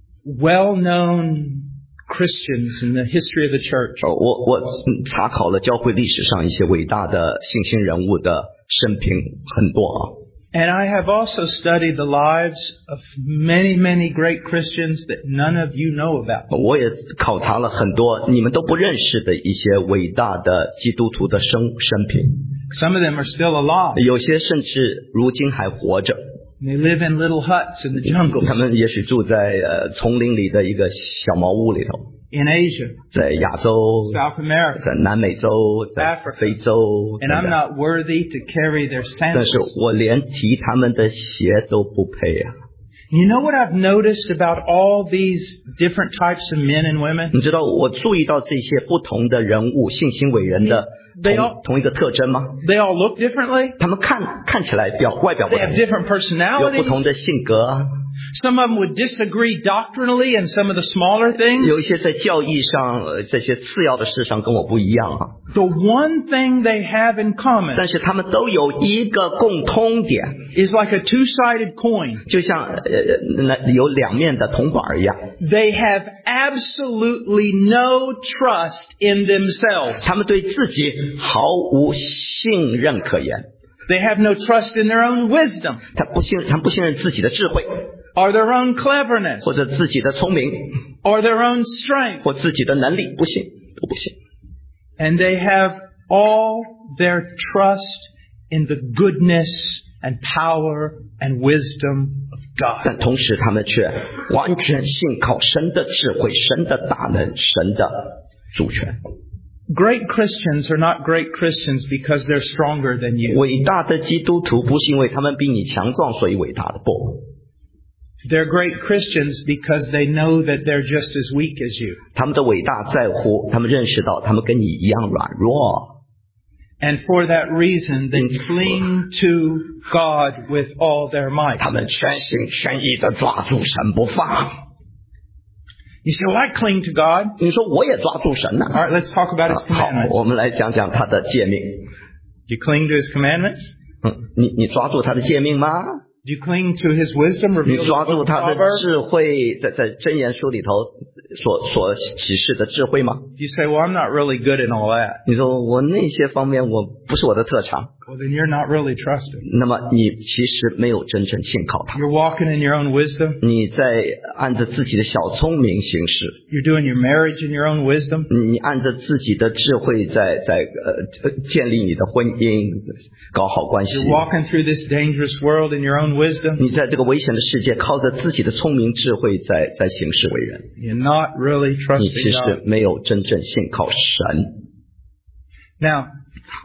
Speaker 1: well-known Christians in the history of the church.
Speaker 2: 我查考了教会历史上一些伟大的信心人物的生平很多啊。
Speaker 1: And I have also studied the lives of many, many great Christians that none of you know about.
Speaker 2: 我也考察了很多你们都不认识的一些伟大的基督徒的生平，
Speaker 1: Some of them are still alive.
Speaker 2: 有些甚至如今还活着。
Speaker 1: They live in little huts in the jungles
Speaker 2: 他们也许住在丛林里的一个小茅屋里头，
Speaker 1: in Asia,
Speaker 2: 在亚洲，
Speaker 1: South America.
Speaker 2: 在南美洲，在
Speaker 1: Africa
Speaker 2: 非洲
Speaker 1: And
Speaker 2: 等
Speaker 1: I'm
Speaker 2: 等。
Speaker 1: not worthy to carry their
Speaker 2: 但是
Speaker 1: sandals.
Speaker 2: 我连提他们的鞋都不配啊！
Speaker 1: You know what I've noticed about all these different types of men and women?
Speaker 2: 你知道我注意到这些不同的人物，信心伟人的
Speaker 1: They all-
Speaker 2: 同一个特征吗？
Speaker 1: They all look differently.
Speaker 2: 他们看起来外表不
Speaker 1: They
Speaker 2: 同
Speaker 1: have，different
Speaker 2: 有不同
Speaker 1: personalities.
Speaker 2: 的性格啊，
Speaker 1: Some of them would disagree doctrinally in some of the smaller things.
Speaker 2: 有一些在教义上这些次要的事上跟我不一样啊，
Speaker 1: The one thing they have in common
Speaker 2: 但是他们都有一个共通点，
Speaker 1: is like a two-sided coin.
Speaker 2: 就像那有2面的铜板一样，
Speaker 1: They have absolutely no trust in themselves.
Speaker 2: 他们对自己毫无信任可言，
Speaker 1: They have no trust in their own wisdom
Speaker 2: 他不信任自己的智慧，
Speaker 1: or their own cleverness
Speaker 2: 或者自己的聪明，
Speaker 1: or their own strength.
Speaker 2: 或自己的能力，都不信。
Speaker 1: And they have all their trust in the goodness and power and wisdom of God.
Speaker 2: 但同时他们却完全信靠神的智慧、神的大能、神的主权。
Speaker 1: Great Christians are not great Christians because they're stronger than you.
Speaker 2: 伟大的基督徒不是因为他们比你强壮所以伟大的，不，
Speaker 1: They're great Christians because they know that they're just as weak as you.
Speaker 2: 他们的伟大在乎他们认识到他们跟你一样软弱，
Speaker 1: And for that reason, they cling to God with all their might.
Speaker 2: 他们全心全意的抓住神不放。
Speaker 1: You say, well, I cling to God.
Speaker 2: 你说我也抓住神呢、
Speaker 1: All right, let's talk about His
Speaker 2: 好，我
Speaker 1: commandments.
Speaker 2: 们来讲讲他的诫命。
Speaker 1: Do you cling to His commandments?
Speaker 2: 你抓住他的诫命吗？
Speaker 1: Do you cling to His wisdom
Speaker 2: 你
Speaker 1: revealed
Speaker 2: 抓
Speaker 1: in the
Speaker 2: 住
Speaker 1: book of
Speaker 2: 他的
Speaker 1: Proverbs?
Speaker 2: 智慧，在箴言书里头所启示的智慧吗？
Speaker 1: You say, well, I'm not really good in all that.
Speaker 2: 你说我那些方面我不是我的特长，
Speaker 1: Well, then you're not really trusting.
Speaker 2: 那么你其实没有真正信靠他，
Speaker 1: You're walking in your own wisdom.
Speaker 2: 你在按着自己的小聪明行事，
Speaker 1: You're doing your marriage in your own wisdom.
Speaker 2: 你按着自己的智慧在建立你的婚姻，搞好关系
Speaker 1: You're。walking through this dangerous world in your own wisdom.
Speaker 2: 你在这个危险的世界，靠着自己的聪明智慧在行事为人，
Speaker 1: You're not really
Speaker 2: 你
Speaker 1: trusting
Speaker 2: 其实
Speaker 1: God.
Speaker 2: 没有真正信靠神。
Speaker 1: Now,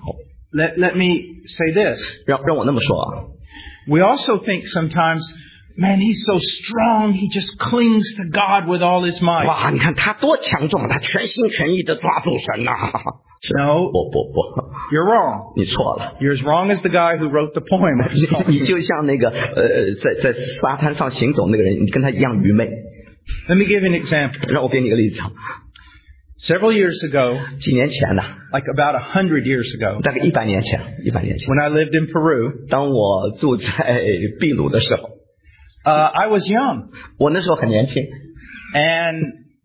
Speaker 1: let me say this.
Speaker 2: 让我那么说啊，
Speaker 1: We also think sometimes Man, he's so strong, he just clings to God with all his might.
Speaker 2: 哇，你看他多强壮，他全心全意的抓住神呐、
Speaker 1: No,
Speaker 2: 不，
Speaker 1: you're wrong.
Speaker 2: 你错了。
Speaker 1: You're as wrong as the guy who wrote the poem.
Speaker 2: 你就像那个在沙滩上行走那个人，你跟他一样愚昧。
Speaker 1: Let me give you an example.
Speaker 2: 让我给你个例子，
Speaker 1: Several years ago,
Speaker 2: 几年前呢，
Speaker 1: like about 100 years ago,
Speaker 2: 大概100年前，
Speaker 1: when I lived in Peru,
Speaker 2: 当我住在秘鲁的时候，
Speaker 1: I was young.
Speaker 2: 我那时候很年轻，
Speaker 1: And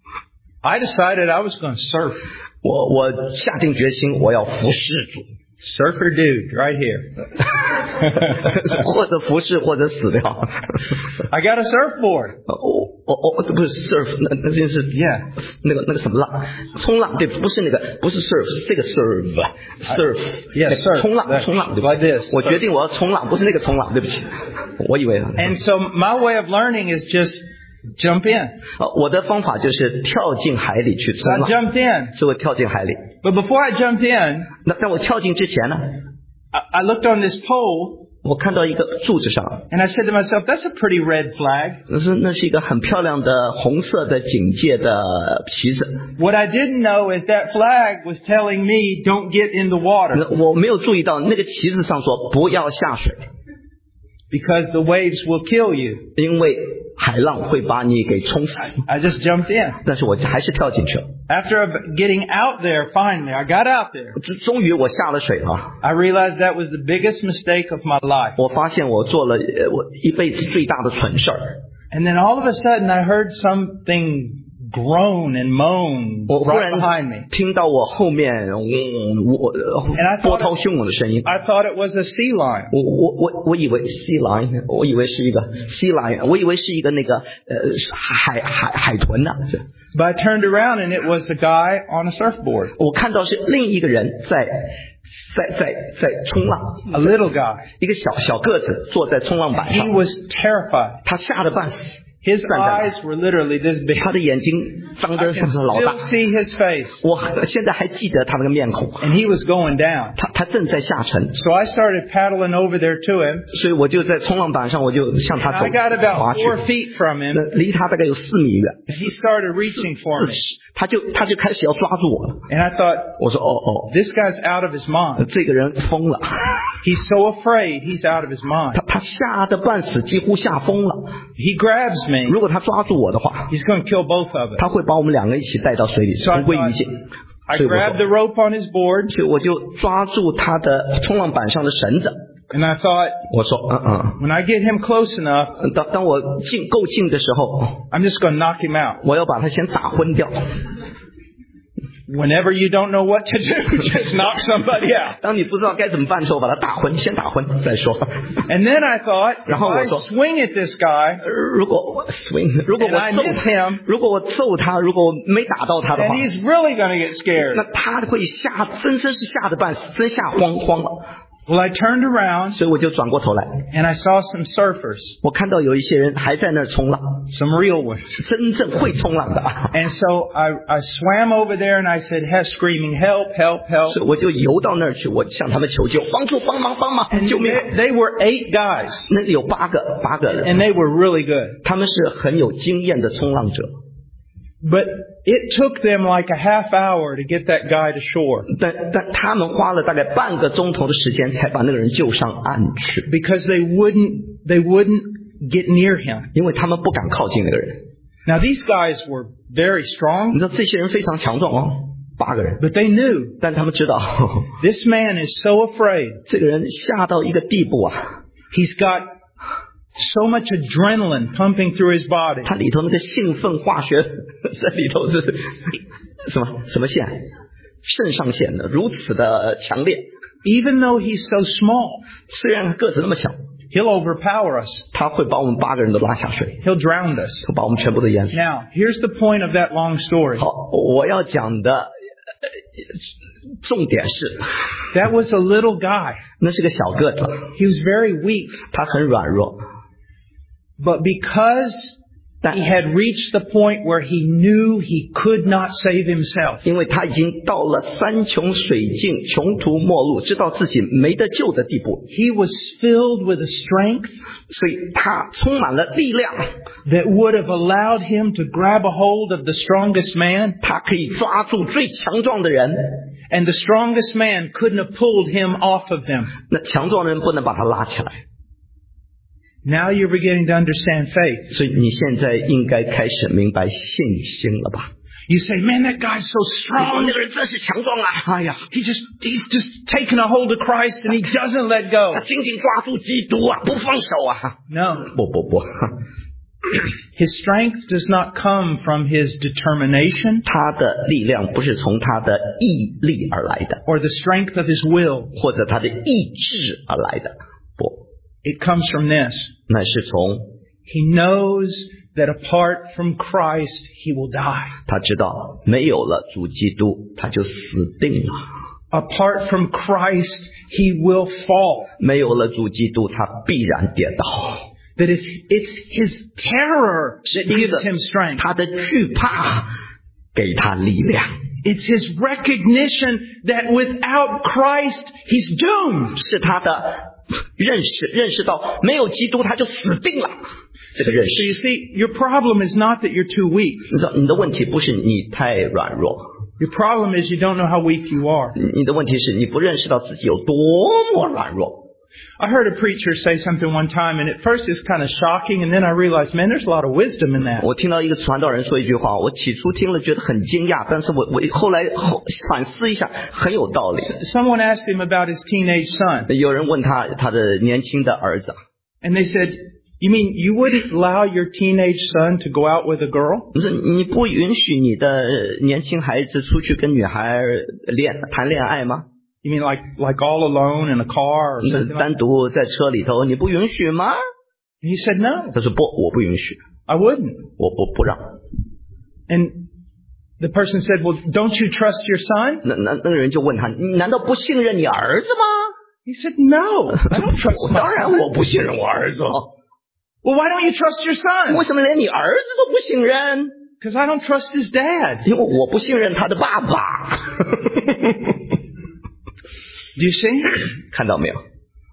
Speaker 1: I decided I was going to surf.
Speaker 2: 我下定决心我要服侍主，
Speaker 1: Surfer dude, right here.
Speaker 2: 或者服侍或者死掉。
Speaker 1: I got a surfboard.
Speaker 2: 不是 surf， 那真是
Speaker 1: Yeah.
Speaker 2: 那个什么浪，冲浪，对，不是 surf， 是这个 surf，
Speaker 1: Yeah, surf.
Speaker 2: 冲浪，对不
Speaker 1: Like
Speaker 2: 起
Speaker 1: this.
Speaker 2: 我决定我要冲浪，不是那个冲浪，对不起，我以为。
Speaker 1: And so my way of learning is just jump in.
Speaker 2: 我的方法就是跳进海里去
Speaker 1: So
Speaker 2: 冲
Speaker 1: I
Speaker 2: 浪，
Speaker 1: jumped in.
Speaker 2: 所以我跳进海里。
Speaker 1: But before I jumped in,
Speaker 2: 那在我跳进之前呢，
Speaker 1: I looked on this pole
Speaker 2: 我看到一个柱子上，
Speaker 1: and I said to myself, that's a pretty red flag.
Speaker 2: 那是一个很漂亮的红色的警戒的旗子。
Speaker 1: What I didn't know is that flag was telling me don't get in the water
Speaker 2: 我没有注意到那个旗子上说不要下水，
Speaker 1: because the waves will kill you.
Speaker 2: 因为海浪会把你给冲死。
Speaker 1: I just jumped in.
Speaker 2: 但是我还是跳进去了。
Speaker 1: After getting out there, finally, I got out there.
Speaker 2: 终于我下了水了。
Speaker 1: I realized that was the biggest mistake of my life.
Speaker 2: 我发现我做了我一辈子最大的蠢事儿。
Speaker 1: And then all of a sudden I heard something groan and moan
Speaker 2: 我忽
Speaker 1: right
Speaker 2: 然
Speaker 1: behind me.
Speaker 2: 听到我后面波涛汹涌的声音。
Speaker 1: I thought it was a sea lion.
Speaker 2: 我以为 sea lion， 我以为是一个 sea lion， 我以为是一个那个海豚呢。
Speaker 1: But I turned around and it was a guy on a surfboard.
Speaker 2: 我看到是另一个人在冲浪，
Speaker 1: A little guy.
Speaker 2: 一个小个子坐在冲浪板
Speaker 1: He
Speaker 2: 上，
Speaker 1: was terrified.
Speaker 2: 他吓得半死，
Speaker 1: His eyes were literally this big.
Speaker 2: 他的眼睛张
Speaker 1: I
Speaker 2: 得
Speaker 1: can
Speaker 2: 像老大
Speaker 1: still。see his face.
Speaker 2: 我现在还记得他那个面孔，
Speaker 1: And he was going down.
Speaker 2: 他正在下沉，
Speaker 1: So I started paddling over there to him.
Speaker 2: 所以我就在冲浪板上，我就向他
Speaker 1: I got
Speaker 2: 滑
Speaker 1: about
Speaker 2: 去，
Speaker 1: 4 feet from him.
Speaker 2: 那离他大概有4米远，
Speaker 1: He started reaching for me.
Speaker 2: 他就开始要抓住我了。
Speaker 1: And I thought,
Speaker 2: 我说哦，
Speaker 1: this guy's out of his mind.
Speaker 2: 这个人疯了，
Speaker 1: He's so afraid he's out of his mind.
Speaker 2: 他吓得半死，几乎吓疯了。
Speaker 1: He grabs me.
Speaker 2: 如果他抓住我的话，
Speaker 1: He's going to kill both of us.
Speaker 2: 他会把我们两个一起带到水里，
Speaker 1: So I
Speaker 2: 同归于尽。
Speaker 1: I
Speaker 2: 所以
Speaker 1: grabbed the rope on his board
Speaker 2: 我就抓住他的冲浪板上的绳子，
Speaker 1: and I thought,
Speaker 2: 我说
Speaker 1: when I get him close enough,
Speaker 2: 当我够近的时候，
Speaker 1: I'm just going to knock him out.
Speaker 2: 我要把他先打昏掉。
Speaker 1: Whenever you don't know what to do, just knock somebody out.
Speaker 2: 当你不知道该怎么办的时候，把他打昏，先打昏再说。
Speaker 1: And then I thought, if
Speaker 2: 然后我
Speaker 1: I
Speaker 2: 说
Speaker 1: swing at this guy,
Speaker 2: 如果我 swing， 如果
Speaker 1: and I
Speaker 2: 我
Speaker 1: miss him,
Speaker 2: 如果我揍他，如果我没打到他的
Speaker 1: then
Speaker 2: 话，
Speaker 1: he's really going to get scared.
Speaker 2: 那他会真是吓得半死，真吓慌了。
Speaker 1: Well, I turned around
Speaker 2: 所以我就转过头来，
Speaker 1: and I saw some surfers,
Speaker 2: 我看到有一些人还在那儿冲浪，
Speaker 1: some real ones.
Speaker 2: 真正会冲浪的。
Speaker 1: And so I swam over there and I said, screaming, help, help, help.
Speaker 2: 所以我就游到那儿去，我向他们求救，帮助，帮忙，
Speaker 1: And
Speaker 2: 救命！
Speaker 1: they were 8 guys,
Speaker 2: 那里有8个人，
Speaker 1: and they were really good.
Speaker 2: 他们是很有经验的冲浪者，
Speaker 1: But it took them like a half hour to get that guy to shore
Speaker 2: 但他们花了大概半个钟头的时间才把那个人救上岸去，
Speaker 1: because they wouldn't get near him.
Speaker 2: 因为他们不敢靠近那个人。
Speaker 1: Now these guys were very
Speaker 2: 你
Speaker 1: strong,
Speaker 2: 知道这些人非常强壮哦，8个人，
Speaker 1: but they knew
Speaker 2: 但他们知道
Speaker 1: this man is so afraid.
Speaker 2: 这个人吓到一个地步啊，
Speaker 1: He's got so much adrenaline pumping through his body.
Speaker 2: 他里头那个兴奋化学在里头是什么线？肾上腺的如此的强烈，
Speaker 1: Even though he's so small,
Speaker 2: 虽然个子那么小，
Speaker 1: he'll overpower us.
Speaker 2: 他会把我们8个人都拉下水，
Speaker 1: He'll drown us.
Speaker 2: 会把我们全部都淹死。
Speaker 1: Now, here's the point of that long story.
Speaker 2: 好，我要讲的重点是，
Speaker 1: That was a little guy.
Speaker 2: 那是个小个子，
Speaker 1: He was very weak.
Speaker 2: 他很软弱，
Speaker 1: But because He had reached the point where he knew he could not save himself.
Speaker 2: 因为他已经到了山穷水尽穷途末路，知道自己没得救的地步。
Speaker 1: He was filled with a strength
Speaker 2: 所以他充满了力量，
Speaker 1: that would have allowed him to grab a hold of the strongest man,
Speaker 2: 他可以抓住最强壮的人，
Speaker 1: and the strongest man couldn't have pulled him off of them.
Speaker 2: 那强壮人不能把他拉起来。
Speaker 1: Now you're beginning to understand faith.
Speaker 2: 所以你现在应该开始明白信心了吧？
Speaker 1: You say, man, that guy's so
Speaker 2: 你说
Speaker 1: strong.
Speaker 2: 那个人真是强壮啊！哎呀，
Speaker 1: He's just taken a hold of Christ and he doesn't let go.
Speaker 2: 他紧紧抓住基督啊，不放手啊！
Speaker 1: No.
Speaker 2: 不，
Speaker 1: His strength does not come from his determination
Speaker 2: 他的力量不是从他的毅力而来的，
Speaker 1: or the strength of his will.
Speaker 2: 或者他的意志而来的，不，
Speaker 1: It comes from this.
Speaker 2: 那是从
Speaker 1: He knows that apart from Christ, he will die.
Speaker 2: 他知道没有了主基督，他就死定了。
Speaker 1: Apart from Christ, he will fall.
Speaker 2: 没有了主基督，他必然跌倒。
Speaker 1: That it's his terror that gives him strength.
Speaker 2: 他的惧怕给他力量，
Speaker 1: It's his recognition that without Christ, he's doomed.
Speaker 2: 是他的认识到没有基督他就死定了。这个认
Speaker 1: So
Speaker 2: 识，
Speaker 1: you see, your problem is not that you're too weak.
Speaker 2: 你知道你的问题不是你太软弱，
Speaker 1: Your problem is you don't know how weak you are.
Speaker 2: 你的问题是你不认识到自己有多么软弱。
Speaker 1: I heard a preacher say something one time, and at first it's kind of shocking, and then I realized, man, there's a lot of wisdom in that.
Speaker 2: 我听到一个传道人说一句话，我起初听了觉得很惊讶，但是我后来反思一下，很有道理。
Speaker 1: Someone asked him about his teenage son,
Speaker 2: 有人问他的年轻的儿子，
Speaker 1: and they said, you mean you wouldn't allow your teenage son to go out with a girl?
Speaker 2: 你说你不允许你的年轻孩子出去跟女孩谈恋爱吗？
Speaker 1: You mean like all alone in a car or something like
Speaker 2: 单独在车里头，你不允许吗？
Speaker 1: that? He said, no,
Speaker 2: 他说不，我不允许，
Speaker 1: I wouldn't.
Speaker 2: 我不让。
Speaker 1: And the person said, well, don't you trust your son?
Speaker 2: 那个人就问他，你难道不信任你儿子吗？
Speaker 1: He said, no, I don't trust my
Speaker 2: 当然
Speaker 1: son.
Speaker 2: 我不信任我儿子了。
Speaker 1: Well, why don't you trust your son?
Speaker 2: 为什么连你儿子都不信任？
Speaker 1: Because I don't trust his dad.
Speaker 2: 因为我不信任他的爸爸。
Speaker 1: Do you see?
Speaker 2: 看到没有？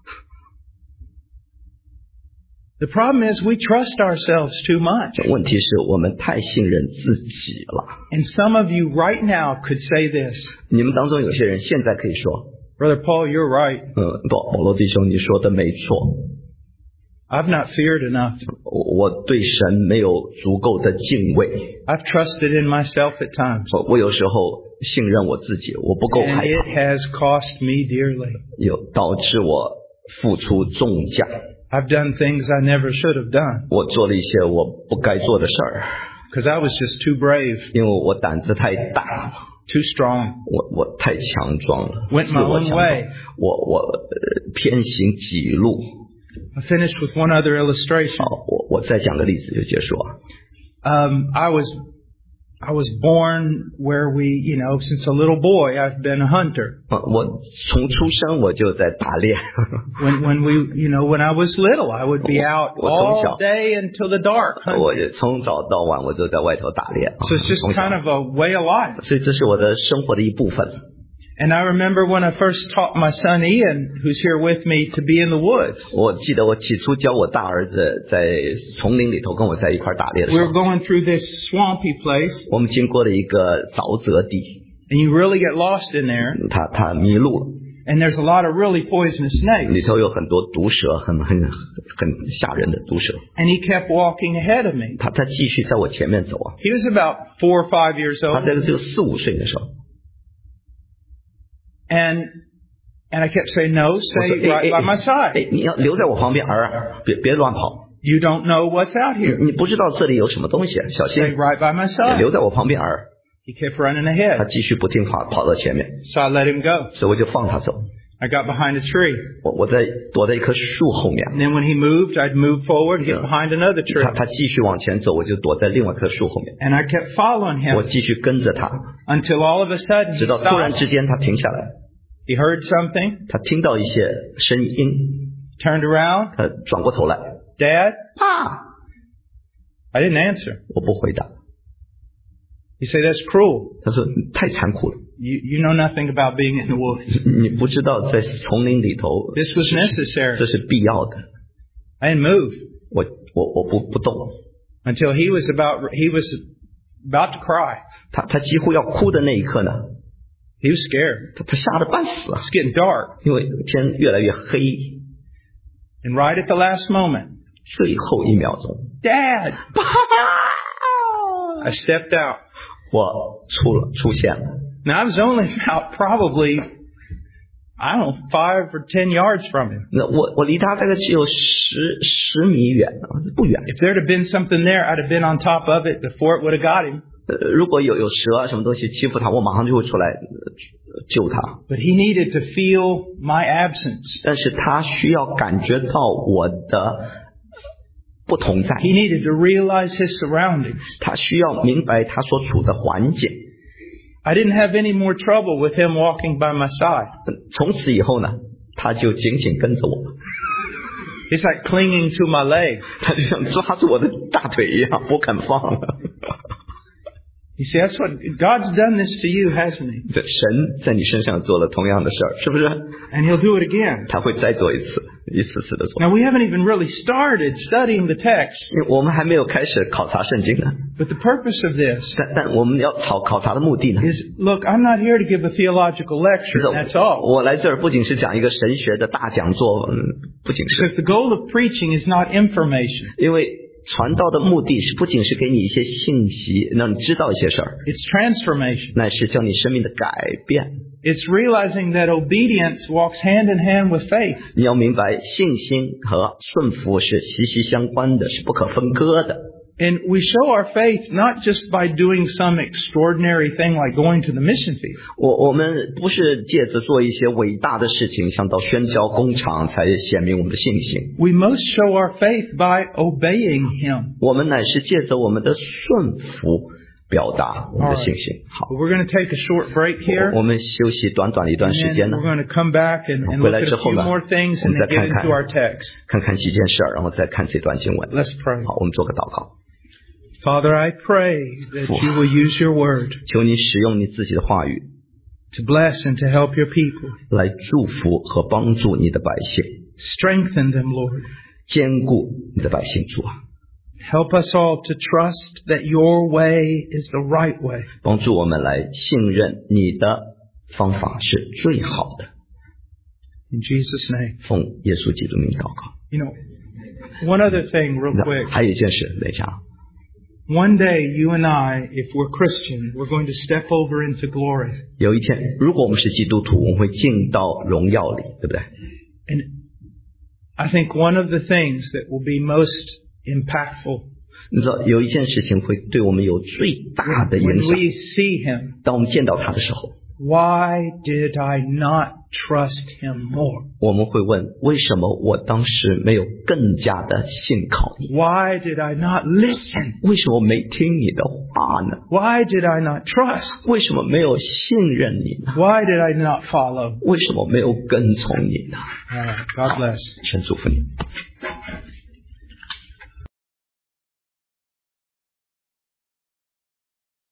Speaker 1: The problem is we trust ourselves too much.
Speaker 2: 问题是我们太信任自己了。
Speaker 1: And some of you right now could say this,
Speaker 2: 你们当中有些人现在可以说，
Speaker 1: Brother Paul, you're right.
Speaker 2: 保罗弟兄，你说的没错，
Speaker 1: I've not feared enough.
Speaker 2: 我对神没有足够的敬畏，
Speaker 1: I've trusted in myself at times.
Speaker 2: 我有时候信任我自己，我不够
Speaker 1: And
Speaker 2: 害
Speaker 1: it
Speaker 2: 怕，
Speaker 1: has cost me dearly.
Speaker 2: 有导致我付出重价，
Speaker 1: I've done things I never should have done
Speaker 2: 我做了一些我不该做的事儿，
Speaker 1: because I was just too brave,
Speaker 2: 因为我胆子太大了，
Speaker 1: too strong.
Speaker 2: 我太强壮了，
Speaker 1: Went
Speaker 2: 自
Speaker 1: my
Speaker 2: 我
Speaker 1: own
Speaker 2: 强壮
Speaker 1: way.
Speaker 2: 我偏行己路。
Speaker 1: I finished with one other illustration.
Speaker 2: 好，我再讲个例子就结束啊。
Speaker 1: I was born where since a little boy, I've been a hunter.
Speaker 2: 我从出生我就在打猎。
Speaker 1: When I was little, I would be out
Speaker 2: 我从小
Speaker 1: all day until the dark. hunting.
Speaker 2: 我从早到晚我都在外头打猎。
Speaker 1: So it's just
Speaker 2: 从小
Speaker 1: kind of a way of life.
Speaker 2: 所以这是我的生活的一部分。
Speaker 1: And I remember when I first taught my son Ian, who's here with me, to be in the woods.
Speaker 2: 我记得我起初教我大儿子在丛林里头跟我在一块打猎的
Speaker 1: We
Speaker 2: 时
Speaker 1: were
Speaker 2: 候，
Speaker 1: going through this swampy place,
Speaker 2: 我们经过了一个沼泽地，
Speaker 1: and you really get lost in there.
Speaker 2: 他迷路了，
Speaker 1: And there's a lot of really poisonous snakes.
Speaker 2: 里头有很多毒蛇，很吓人的毒蛇。
Speaker 1: And he kept walking ahead of me.
Speaker 2: 他继续在我前面走啊，
Speaker 1: He was about 4 or 5 years
Speaker 2: 他
Speaker 1: old.
Speaker 2: 这个就4、5岁的时候，
Speaker 1: And I kept saying, no,
Speaker 2: 我
Speaker 1: stay
Speaker 2: 说
Speaker 1: right by my side.
Speaker 2: 你要留在我旁边，儿，别乱跑，
Speaker 1: You don't know what's out here.
Speaker 2: 你不知道这里有什么东西，小
Speaker 1: Stay
Speaker 2: 心，
Speaker 1: right by my side.
Speaker 2: 留在我旁边，儿。
Speaker 1: He kept running
Speaker 2: 他
Speaker 1: ahead.
Speaker 2: 继续不听话，跑到前面，
Speaker 1: So I let him go.
Speaker 2: 所以我就放他走。
Speaker 1: I got behind a tree.
Speaker 2: 我躲在一棵树后面，
Speaker 1: And then when he moved, I'd move forward, get behind another tree.
Speaker 2: 他继续往前走，我就躲在另外一棵树后面，
Speaker 1: And I kept following
Speaker 2: 我
Speaker 1: him
Speaker 2: 继续跟着他，
Speaker 1: until all of a sudden he
Speaker 2: 直到突然
Speaker 1: stopped.
Speaker 2: 之间他停下来，
Speaker 1: He heard something,
Speaker 2: 他听到一些声音，
Speaker 1: turned around.
Speaker 2: 他转过头来，
Speaker 1: Dad,
Speaker 2: 爸，
Speaker 1: I didn't answer.
Speaker 2: 我不回答。
Speaker 1: You say that's cruel.
Speaker 2: 他说太残酷了，
Speaker 1: You know nothing about being in the woods.
Speaker 2: 你不知道在丛林里头
Speaker 1: This was necessary.
Speaker 2: 这是必要的。
Speaker 1: I didn't move
Speaker 2: 我不动。
Speaker 1: until he was about to cry.
Speaker 2: 他几乎要哭的那一刻呢，
Speaker 1: He was scared.
Speaker 2: 他吓得半死啊，
Speaker 1: It's getting dark.
Speaker 2: 因为天越来越黑。
Speaker 1: And right at the last moment,
Speaker 2: 最后一秒钟，
Speaker 1: Dad! I stepped out.
Speaker 2: 我出现了。
Speaker 1: Now I was only about probably, I don't know, 5 or 10 yards from him.
Speaker 2: 那我离他大概只有十米远，不远。
Speaker 1: If there'd have been something there, I'd have been on top of it before it would have got him.
Speaker 2: 如果有蛇啊什么东西欺负他，我马上就会出来救他。
Speaker 1: But he needed to feel my absence.
Speaker 2: 但是他需要感觉到我的不同在，
Speaker 1: He needed to realize his surroundings.
Speaker 2: 他需要明白他所处的环境。
Speaker 1: I didn't have any more trouble with him walking by my side.
Speaker 2: 从此以后呢，他就紧紧跟着我，
Speaker 1: It's like clinging to my leg.
Speaker 2: 他就像抓住我的大腿一样，不肯放。
Speaker 1: You see, that's what God's done this to you, hasn't he?
Speaker 2: 神在你身上做了同样的事儿，是不是？
Speaker 1: And he'll do it again.
Speaker 2: 他会再做一次，一次次的做。
Speaker 1: Now, we haven't even really started studying the text,
Speaker 2: 我们还没有开始考察圣经呢，
Speaker 1: but the purpose of this
Speaker 2: 但我们要考察的目的呢，
Speaker 1: is, look, I'm not here to give a theological lecture, and that's all.
Speaker 2: 我来这儿不仅是讲一个神学的大讲座，不仅
Speaker 1: Because
Speaker 2: 是
Speaker 1: the goal of preaching is not information.
Speaker 2: 因为传道的目的是不仅是给你一些信息，让你知道一些事儿，
Speaker 1: It's transformation.
Speaker 2: 乃是叫你生命的改变。
Speaker 1: It's realizing that obedience walks hand in hand with faith.
Speaker 2: 你要明白，信心和顺服是息息相关的，是不可分割的。
Speaker 1: And we show our faith not just by doing some extraordinary thing like going to the mission field.
Speaker 2: 我们不是借着做一些伟大的事情，像到宣教工厂才显明我们的信心。
Speaker 1: We must show our faith by obeying Him.
Speaker 2: 我们乃是借着我们的顺服表达我们的信心。好，
Speaker 1: We're going to take a short break here.
Speaker 2: 我们休息短短的一段
Speaker 1: And
Speaker 2: 时
Speaker 1: then
Speaker 2: 间呢，
Speaker 1: we're going to come back and look at a few
Speaker 2: 回来之后呢，
Speaker 1: more things
Speaker 2: 我
Speaker 1: and
Speaker 2: 们再
Speaker 1: then get
Speaker 2: 看看
Speaker 1: into our text.
Speaker 2: 看看几件事儿，然后再看这段经文。
Speaker 1: Let's pray.
Speaker 2: 好，我们做个祷告。
Speaker 1: Father, I pray that you will use your word
Speaker 2: 求你使用你自己的话语
Speaker 1: to bless and to help your people.
Speaker 2: 来祝福和帮助你的百姓，
Speaker 1: Strengthen them, Lord.
Speaker 2: 坚固你的百姓，主啊，
Speaker 1: Help us all to trust that your way is the right way.
Speaker 2: 帮助我们来信任你的方法是最好的。
Speaker 1: In Jesus' name.
Speaker 2: 奉耶稣基督名祷告。
Speaker 1: You know, one other thing real quick.
Speaker 2: 还有一件事，等一下啊，
Speaker 1: One day, you and I, if we're Christian, we're going to step over into glory.
Speaker 2: 有一天，如果我们是基督徒，我们会进到荣耀里，对不对？
Speaker 1: And I think one of the things that will be most impactful
Speaker 2: 你知道，有一件事情会对我们有最大的影
Speaker 1: when
Speaker 2: 响。
Speaker 1: we see Him.
Speaker 2: 当我们见到他的时候，
Speaker 1: Why did I not trust Him more?
Speaker 2: 我们会问：为什么我当时没有更加的信靠你？
Speaker 1: Why did I not listen?
Speaker 2: 为什么没听你的话呢？
Speaker 1: Why did I not trust?
Speaker 2: 为什么没有信任你呢？
Speaker 1: Why did I not follow?
Speaker 2: 为什么没有跟从你呢？
Speaker 1: God bless.
Speaker 2: 神祝福你。